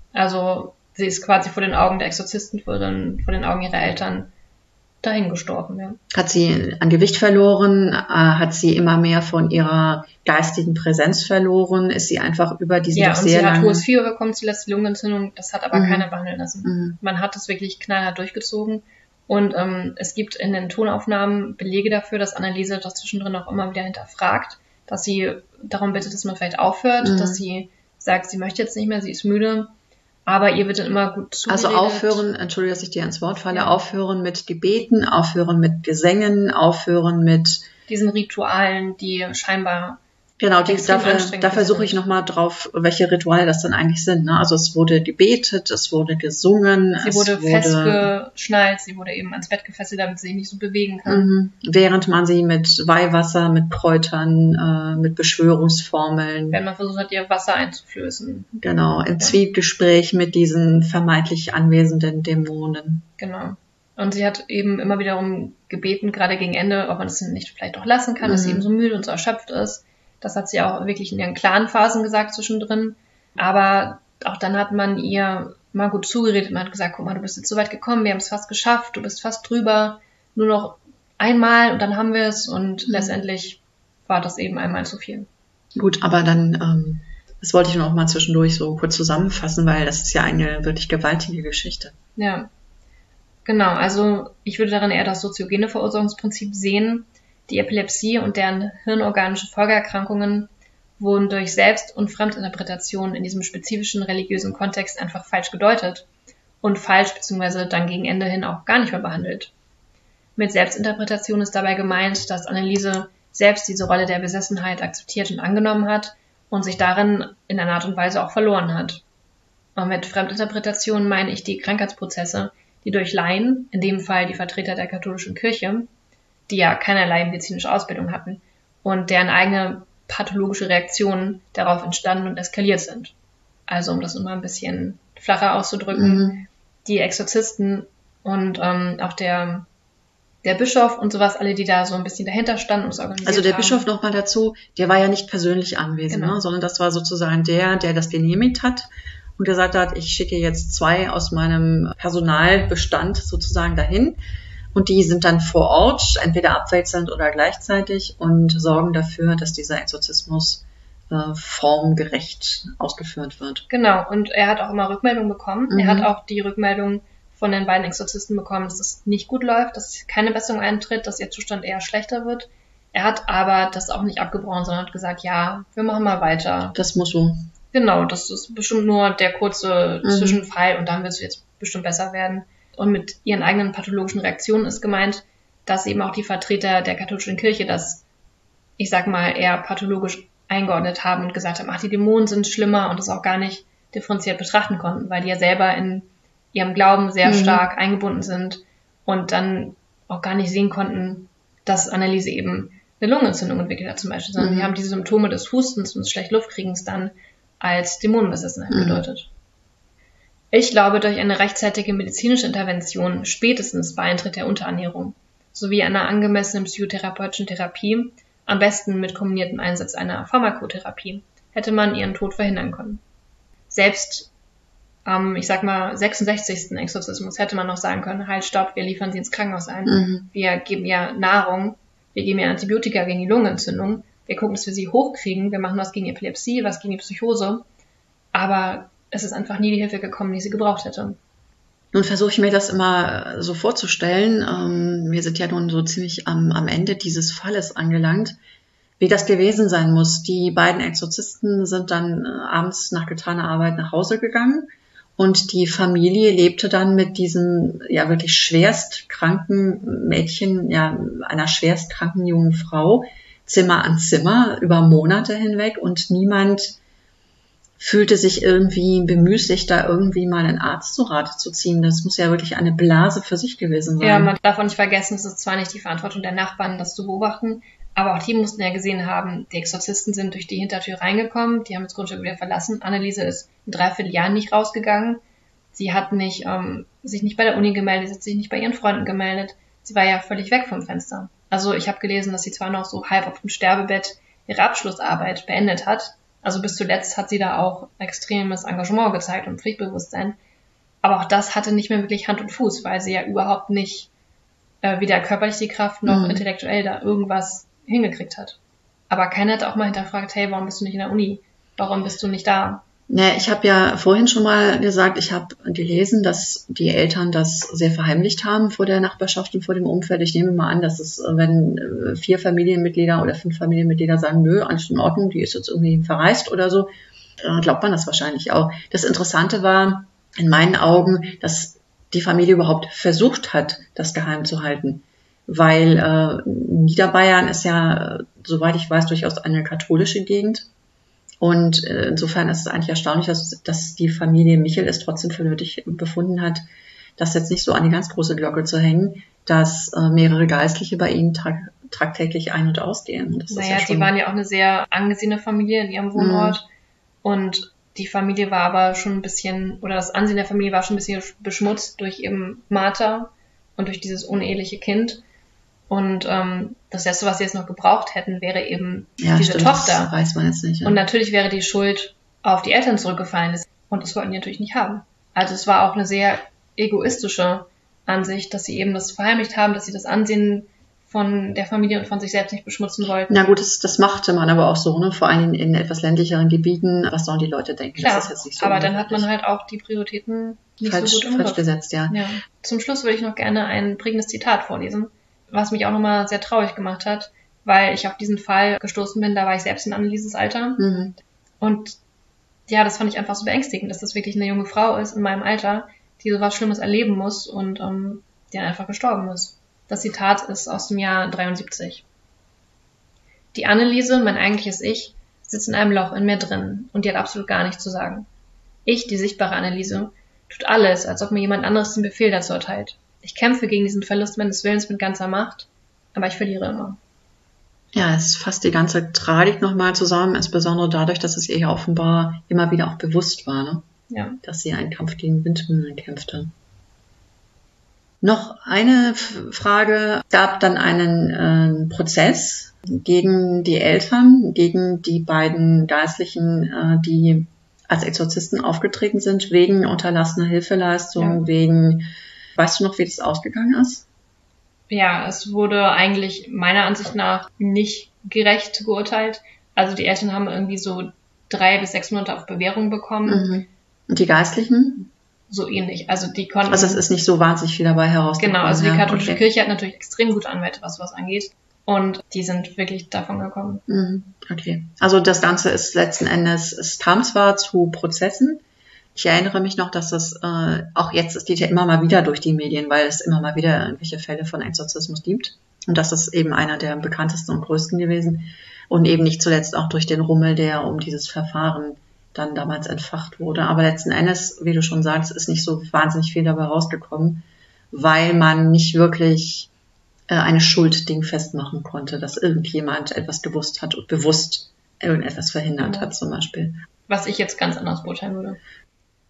Also sie ist quasi vor den Augen der Exorzisten, vor den, vor den Augen ihrer Eltern dahin gestorben. Ja. Hat sie an Gewicht verloren? Äh, hat sie immer mehr von ihrer geistigen Präsenz verloren? Ist sie einfach über diesen Ja, doch und sehr sie hat langen... hohes Fieber bekommen, zuletzt die Lungenentzündung, das hat aber Mhm. keiner behandeln lassen. Mhm. Man hat es wirklich knallhart durchgezogen. Und ähm, es gibt in den Tonaufnahmen Belege dafür, dass Anneliese das zwischendrin auch immer wieder hinterfragt, dass sie darum bittet, dass man vielleicht aufhört, Mhm. dass sie sagt, sie möchte jetzt nicht mehr, sie ist müde, aber ihr wird dann immer gut zugeredet. Also aufhören, entschuldige, dass ich dir ins Wort falle, Ja. aufhören mit Gebeten, aufhören mit Gesängen, aufhören mit... Diesen Ritualen, die scheinbar... Genau, die, extrem da, anstrengend da versuche ich sind. nochmal drauf, welche Rituale das dann eigentlich sind. Ne? Also es wurde gebetet, es wurde gesungen, Sie es wurde wurde festgeschnallt, sie wurde eben ans Bett gefesselt, damit sie sich nicht so bewegen kann. Mhm. Während man sie mit Weihwasser, mit Kräutern, äh, mit Beschwörungsformeln, Wenn man versucht hat, ihr Wasser einzuflößen. genau, im Ja. Zwiegespräch mit diesen vermeintlich anwesenden Dämonen. Genau. Und sie hat eben immer wieder darum gebeten, gerade gegen Ende, ob man es nicht vielleicht auch lassen kann, dass sie Mhm. eben so müde und so erschöpft ist. Das hat sie auch wirklich in ihren klaren Phasen gesagt zwischendrin. Aber auch dann hat man ihr mal gut zugeredet. Man hat gesagt, guck mal, du bist jetzt so weit gekommen, wir haben es fast geschafft, du bist fast drüber. Nur noch einmal und dann haben wir es. Und Mhm. letztendlich war das eben einmal zu viel. Gut, aber dann, ähm, das wollte ich noch mal zwischendurch so kurz zusammenfassen, weil das ist ja eine wirklich gewaltige Geschichte. Ja, genau. Also ich würde darin eher das soziogene Verursachungsprinzip sehen. Die Epilepsie und deren hirnorganische Folgeerkrankungen wurden durch Selbst- und Fremdinterpretationen in diesem spezifischen religiösen Kontext einfach falsch gedeutet und falsch bzw. dann gegen Ende hin auch gar nicht mehr behandelt. Mit Selbstinterpretation ist dabei gemeint, dass Anneliese selbst diese Rolle der Besessenheit akzeptiert und angenommen hat und sich darin in einer Art und Weise auch verloren hat. Und mit Fremdinterpretation meine ich die Krankheitsprozesse, die durch Laien, in dem Fall die Vertreter der katholischen Kirche, die ja keinerlei medizinische Ausbildung hatten und deren eigene pathologische Reaktionen darauf entstanden und eskaliert sind. Also um das immer ein bisschen flacher auszudrücken, Mhm. die Exorzisten und ähm, auch der der Bischof und sowas, alle, die da so ein bisschen dahinter standen und es organisiert haben. Also der Bischof noch mal dazu, der war ja nicht persönlich anwesend, Genau. ne, sondern das war sozusagen der, der das genehmigt hat und gesagt hat, ich schicke jetzt zwei aus meinem Personalbestand sozusagen dahin und die sind dann vor Ort, entweder abwechselnd oder gleichzeitig und sorgen dafür, dass dieser Exorzismus äh, formgerecht ausgeführt wird. Genau, und er hat auch immer Rückmeldung bekommen. Mhm. Er hat auch die Rückmeldung von den beiden Exorzisten bekommen, dass es nicht gut läuft, dass keine Besserung eintritt, dass ihr Zustand eher schlechter wird. Er hat aber das auch nicht abgebrochen, sondern hat gesagt, ja, wir machen mal weiter. Das muss so. Genau, das ist bestimmt nur der kurze Mhm. Zwischenfall und dann wird es jetzt bestimmt besser werden. Und mit ihren eigenen pathologischen Reaktionen ist gemeint, dass eben auch die Vertreter der katholischen Kirche das, ich sag mal, eher pathologisch eingeordnet haben und gesagt haben, ach, die Dämonen sind schlimmer und das auch gar nicht differenziert betrachten konnten, weil die ja selber in ihrem Glauben sehr Mhm. stark eingebunden sind und dann auch gar nicht sehen konnten, dass Anneliese eben eine Lungenentzündung entwickelt hat zum Beispiel, sondern Mhm. sie haben diese Symptome des Hustens und des schlecht Luftkriegens dann als Dämonenbesessenheit Mhm. gedeutet. Ich glaube, durch eine rechtzeitige medizinische Intervention, spätestens bei Eintritt der Unterernährung, sowie einer angemessenen psychotherapeutischen Therapie, am besten mit kombiniertem Einsatz einer Pharmakotherapie, hätte man ihren Tod verhindern können. Selbst am, ich sag mal, sechsundsechzigsten Exorzismus hätte man noch sagen können, halt, stopp, wir liefern sie ins Krankenhaus ein. Mhm. Wir geben ihr Nahrung, wir geben ihr Antibiotika gegen die Lungenentzündung, wir gucken, dass wir sie hochkriegen, wir machen was gegen Epilepsie, was gegen die Psychose, aber es ist einfach nie die Hilfe gekommen, die sie gebraucht hätte. Nun versuche ich mir das immer so vorzustellen. Ähm, wir sind ja nun so ziemlich am, am Ende dieses Falles angelangt, wie das gewesen sein muss. Die beiden Exorzisten sind dann äh, abends nach getaner Arbeit nach Hause gegangen und die Familie lebte dann mit diesem ja wirklich schwerst kranken Mädchen, ja einer schwerst kranken jungen Frau, Zimmer an Zimmer über Monate hinweg und niemand fühlte sich irgendwie bemüßigt, da irgendwie mal einen Arzt zu Rate zu ziehen. Das muss ja wirklich eine Blase für sich gewesen sein. Ja, man darf auch nicht vergessen, es ist zwar nicht die Verantwortung der Nachbarn, das zu beobachten, aber auch die mussten ja gesehen haben, die Exorzisten sind durch die Hintertür reingekommen, die haben das Grundstück wieder verlassen. Anneliese ist in dreiviertel Jahren nicht rausgegangen. Sie hat nicht, ähm, sich nicht bei der Uni gemeldet, sie hat sich nicht bei ihren Freunden gemeldet. Sie war ja völlig weg vom Fenster. Also ich habe gelesen, dass sie zwar noch so halb auf dem Sterbebett ihre Abschlussarbeit beendet hat. Also bis zuletzt hat sie da auch extremes Engagement gezeigt und Pflichtbewusstsein. Aber auch das hatte nicht mehr wirklich Hand und Fuß, weil sie ja überhaupt nicht äh, weder körperlich die Kraft noch mhm. intellektuell da irgendwas hingekriegt hat. Aber keiner hat auch mal hinterfragt, hey, warum bist du nicht in der Uni? Warum bist du nicht da? Ne, ich habe ja vorhin schon mal gesagt, ich habe gelesen, dass die Eltern das sehr verheimlicht haben vor der Nachbarschaft und vor dem Umfeld. Ich nehme mal an, dass es, wenn vier Familienmitglieder oder fünf Familienmitglieder sagen, nö, alles in Ordnung, die ist jetzt irgendwie verreist oder so, glaubt man das wahrscheinlich auch. Das Interessante war in meinen Augen, dass die Familie überhaupt versucht hat, das geheim zu halten. Weil äh, Niederbayern ist ja, soweit ich weiß, durchaus eine katholische Gegend. Und äh, insofern ist es eigentlich erstaunlich, dass, dass die Familie Michel es trotzdem für nötig befunden hat, das jetzt nicht so an die ganz große Glocke zu hängen, dass äh, mehrere Geistliche bei ihnen tag, tagtäglich ein- und ausgehen. Das naja, ist ja die waren ja auch eine sehr angesehene Familie in ihrem Wohnort. Mhm. Und die Familie war aber schon ein bisschen, oder das Ansehen der Familie war schon ein bisschen beschmutzt durch eben Martha und durch dieses uneheliche Kind. Und ähm, das Erste, was sie jetzt noch gebraucht hätten, wäre eben ja, diese stimmt, Tochter. Das weiß man jetzt nicht. Ja. Und natürlich wäre die Schuld auf die Eltern zurückgefallen. Und das wollten die natürlich nicht haben. Also es war auch eine sehr egoistische Ansicht, dass sie eben das verheimlicht haben, dass sie das Ansehen von der Familie und von sich selbst nicht beschmutzen wollten. Na gut, das, das machte man aber auch so, ne? Vor allem in, in etwas ländlicheren Gebieten. Was sollen die Leute denken? Klar, das ist jetzt nicht so aber dann hat man halt auch die Prioritäten nicht falsch, so gut im falsch Griff. gesetzt, ja. ja. Zum Schluss würde ich noch gerne ein prägendes Zitat vorlesen, was mich auch nochmal sehr traurig gemacht hat, weil ich auf diesen Fall gestoßen bin, da war ich selbst in Annelieses Alter. Mhm. Und ja, das fand ich einfach so beängstigend, dass das wirklich eine junge Frau ist in meinem Alter, die sowas Schlimmes erleben muss und ähm, die einfach gestorben ist. Das Zitat ist aus dem Jahr dreiundsiebzig. Die Anneliese, mein eigentliches Ich, sitzt in einem Loch in mir drin und die hat absolut gar nichts zu sagen. Ich, die sichtbare Anneliese, tut alles, als ob mir jemand anderes den Befehl dazu erteilt. Ich kämpfe gegen diesen Verlust meines Willens mit ganzer Macht, aber ich verliere immer. Ja, es fasst die ganze Tragik nochmal zusammen, insbesondere dadurch, dass es ihr ja offenbar immer wieder auch bewusst war, ne? Ja. Dass sie einen Kampf gegen Windmühlen kämpfte. Noch eine Frage, gab dann einen äh, Prozess gegen die Eltern, gegen die beiden Geistlichen, äh, die als Exorzisten aufgetreten sind, wegen unterlassener Hilfeleistung, ja. wegen, weißt du noch, wie das ausgegangen ist? Ja, es wurde eigentlich meiner Ansicht nach nicht gerecht geurteilt. Also die Eltern haben irgendwie so drei bis sechs Monate auf Bewährung bekommen. Mhm. Und die Geistlichen? So ähnlich. Also die konnten. Also es ist nicht so wahnsinnig viel dabei herausgekommen. Genau, also die katholische okay. Kirche hat natürlich extrem gute Anwälte, was was angeht. Und die sind wirklich davon gekommen. Mhm. Okay. Also das Ganze ist letzten Endes, es kam zwar zu Prozessen. Ich erinnere mich noch, dass es äh, auch jetzt, es geht ja immer mal wieder durch die Medien, weil es immer mal wieder irgendwelche Fälle von Exorzismus gibt. Und das ist eben einer der bekanntesten und größten gewesen. Und eben nicht zuletzt auch durch den Rummel, der um dieses Verfahren dann damals entfacht wurde. Aber letzten Endes, wie du schon sagst, ist nicht so wahnsinnig viel dabei rausgekommen, weil man nicht wirklich äh, eine Schuld dingfest machen konnte, dass irgendjemand etwas gewusst hat und bewusst irgendetwas verhindert ja. hat zum Beispiel. Was ich jetzt ganz anders beurteilen würde.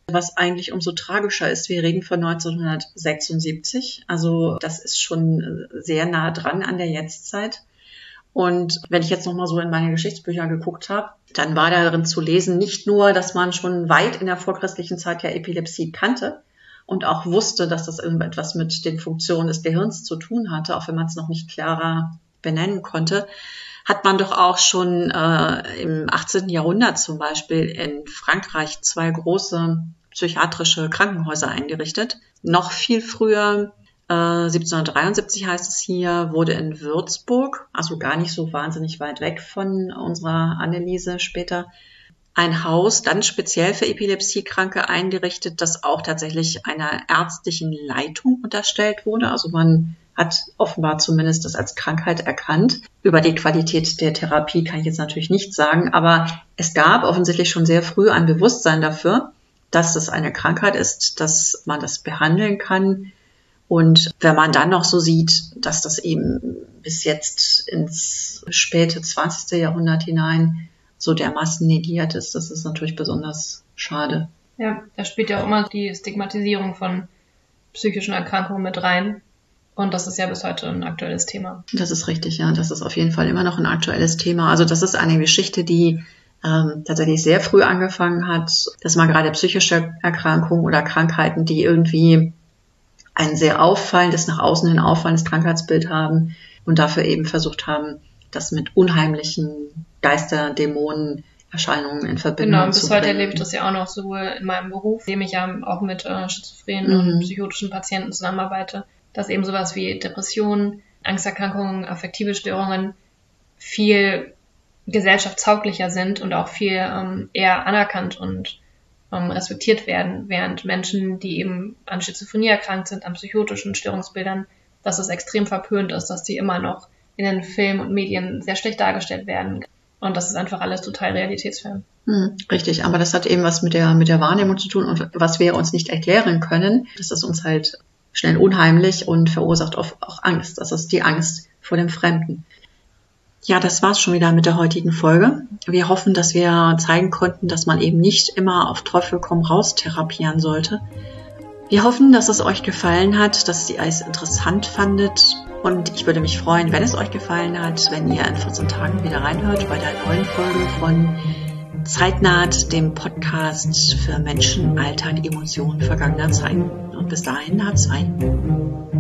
was eigentlich umso tragischer ist, wir reden von neunzehnhundertsechsundsiebzig, also das ist schon sehr nah dran an der Jetztzeit. Und wenn ich jetzt nochmal so in meine Geschichtsbücher geguckt habe, dann war darin zu lesen, nicht nur, dass man schon weit in der vorchristlichen Zeit ja Epilepsie kannte und auch wusste, dass das irgendetwas mit den Funktionen des Gehirns zu tun hatte, auch wenn man es noch nicht klarer benennen konnte, hat man doch auch schon äh, im achtzehnten Jahrhundert zum Beispiel in Frankreich zwei große psychiatrische Krankenhäuser eingerichtet. Noch viel früher, äh, siebzehnhundertdreiundsiebzig heißt es hier, wurde in Würzburg, also gar nicht so wahnsinnig weit weg von unserer Anneliese später, ein Haus dann speziell für Epilepsiekranke eingerichtet, das auch tatsächlich einer ärztlichen Leitung unterstellt wurde. Also man hat offenbar zumindest das als Krankheit erkannt. Über die Qualität der Therapie kann ich jetzt natürlich nichts sagen, aber es gab offensichtlich schon sehr früh ein Bewusstsein dafür, dass das eine Krankheit ist, dass man das behandeln kann. Und wenn man dann noch so sieht, dass das eben bis jetzt ins späte zwanzigste Jahrhundert hinein so dermaßen negiert ist, das ist natürlich besonders schade. Ja, da spielt ja auch immer die Stigmatisierung von psychischen Erkrankungen mit rein. Und das ist ja bis heute ein aktuelles Thema. Das ist richtig, ja. Das ist auf jeden Fall immer noch ein aktuelles Thema. Also das ist eine Geschichte, die ähm, tatsächlich sehr früh angefangen hat, dass man gerade psychische Erkrankungen oder Krankheiten, die irgendwie ein sehr auffallendes, nach außen hin auffallendes Krankheitsbild haben und dafür eben versucht haben, das mit unheimlichen Geister, Dämonen, Erscheinungen in Verbindung genau, zu bringen. Genau, bis heute erlebe ich das ja auch noch so in meinem Beruf, in dem ich ja auch mit äh, schizophrenen mhm. und psychotischen Patienten zusammenarbeite, dass eben sowas wie Depressionen, Angsterkrankungen, affektive Störungen viel gesellschaftstauglicher sind und auch viel ähm, eher anerkannt und ähm, respektiert werden, während Menschen, die eben an Schizophrenie erkrankt sind, an psychotischen Störungsbildern, dass es extrem verpönt ist, dass die immer noch in den Filmen und Medien sehr schlecht dargestellt werden. Und das ist einfach alles total realitätsfern. Hm, richtig, aber das hat eben was mit der mit der Wahrnehmung zu tun und was wir uns nicht erklären können. Das ist uns halt schnell unheimlich und verursacht auch, auch Angst. Das ist die Angst vor dem Fremden. Ja, das war's schon wieder mit der heutigen Folge. Wir hoffen, dass wir zeigen konnten, dass man eben nicht immer auf Teufel komm raus therapieren sollte. Wir hoffen, dass es euch gefallen hat, dass ihr es interessant fandet. Und ich würde mich freuen, wenn es euch gefallen hat, wenn ihr in vierzehn Tagen wieder reinhört bei der neuen Folge von Zeitnaht, dem Podcast für Menschen, Alltag, Emotionen vergangener Zeiten. Und bis dahin, H zwei.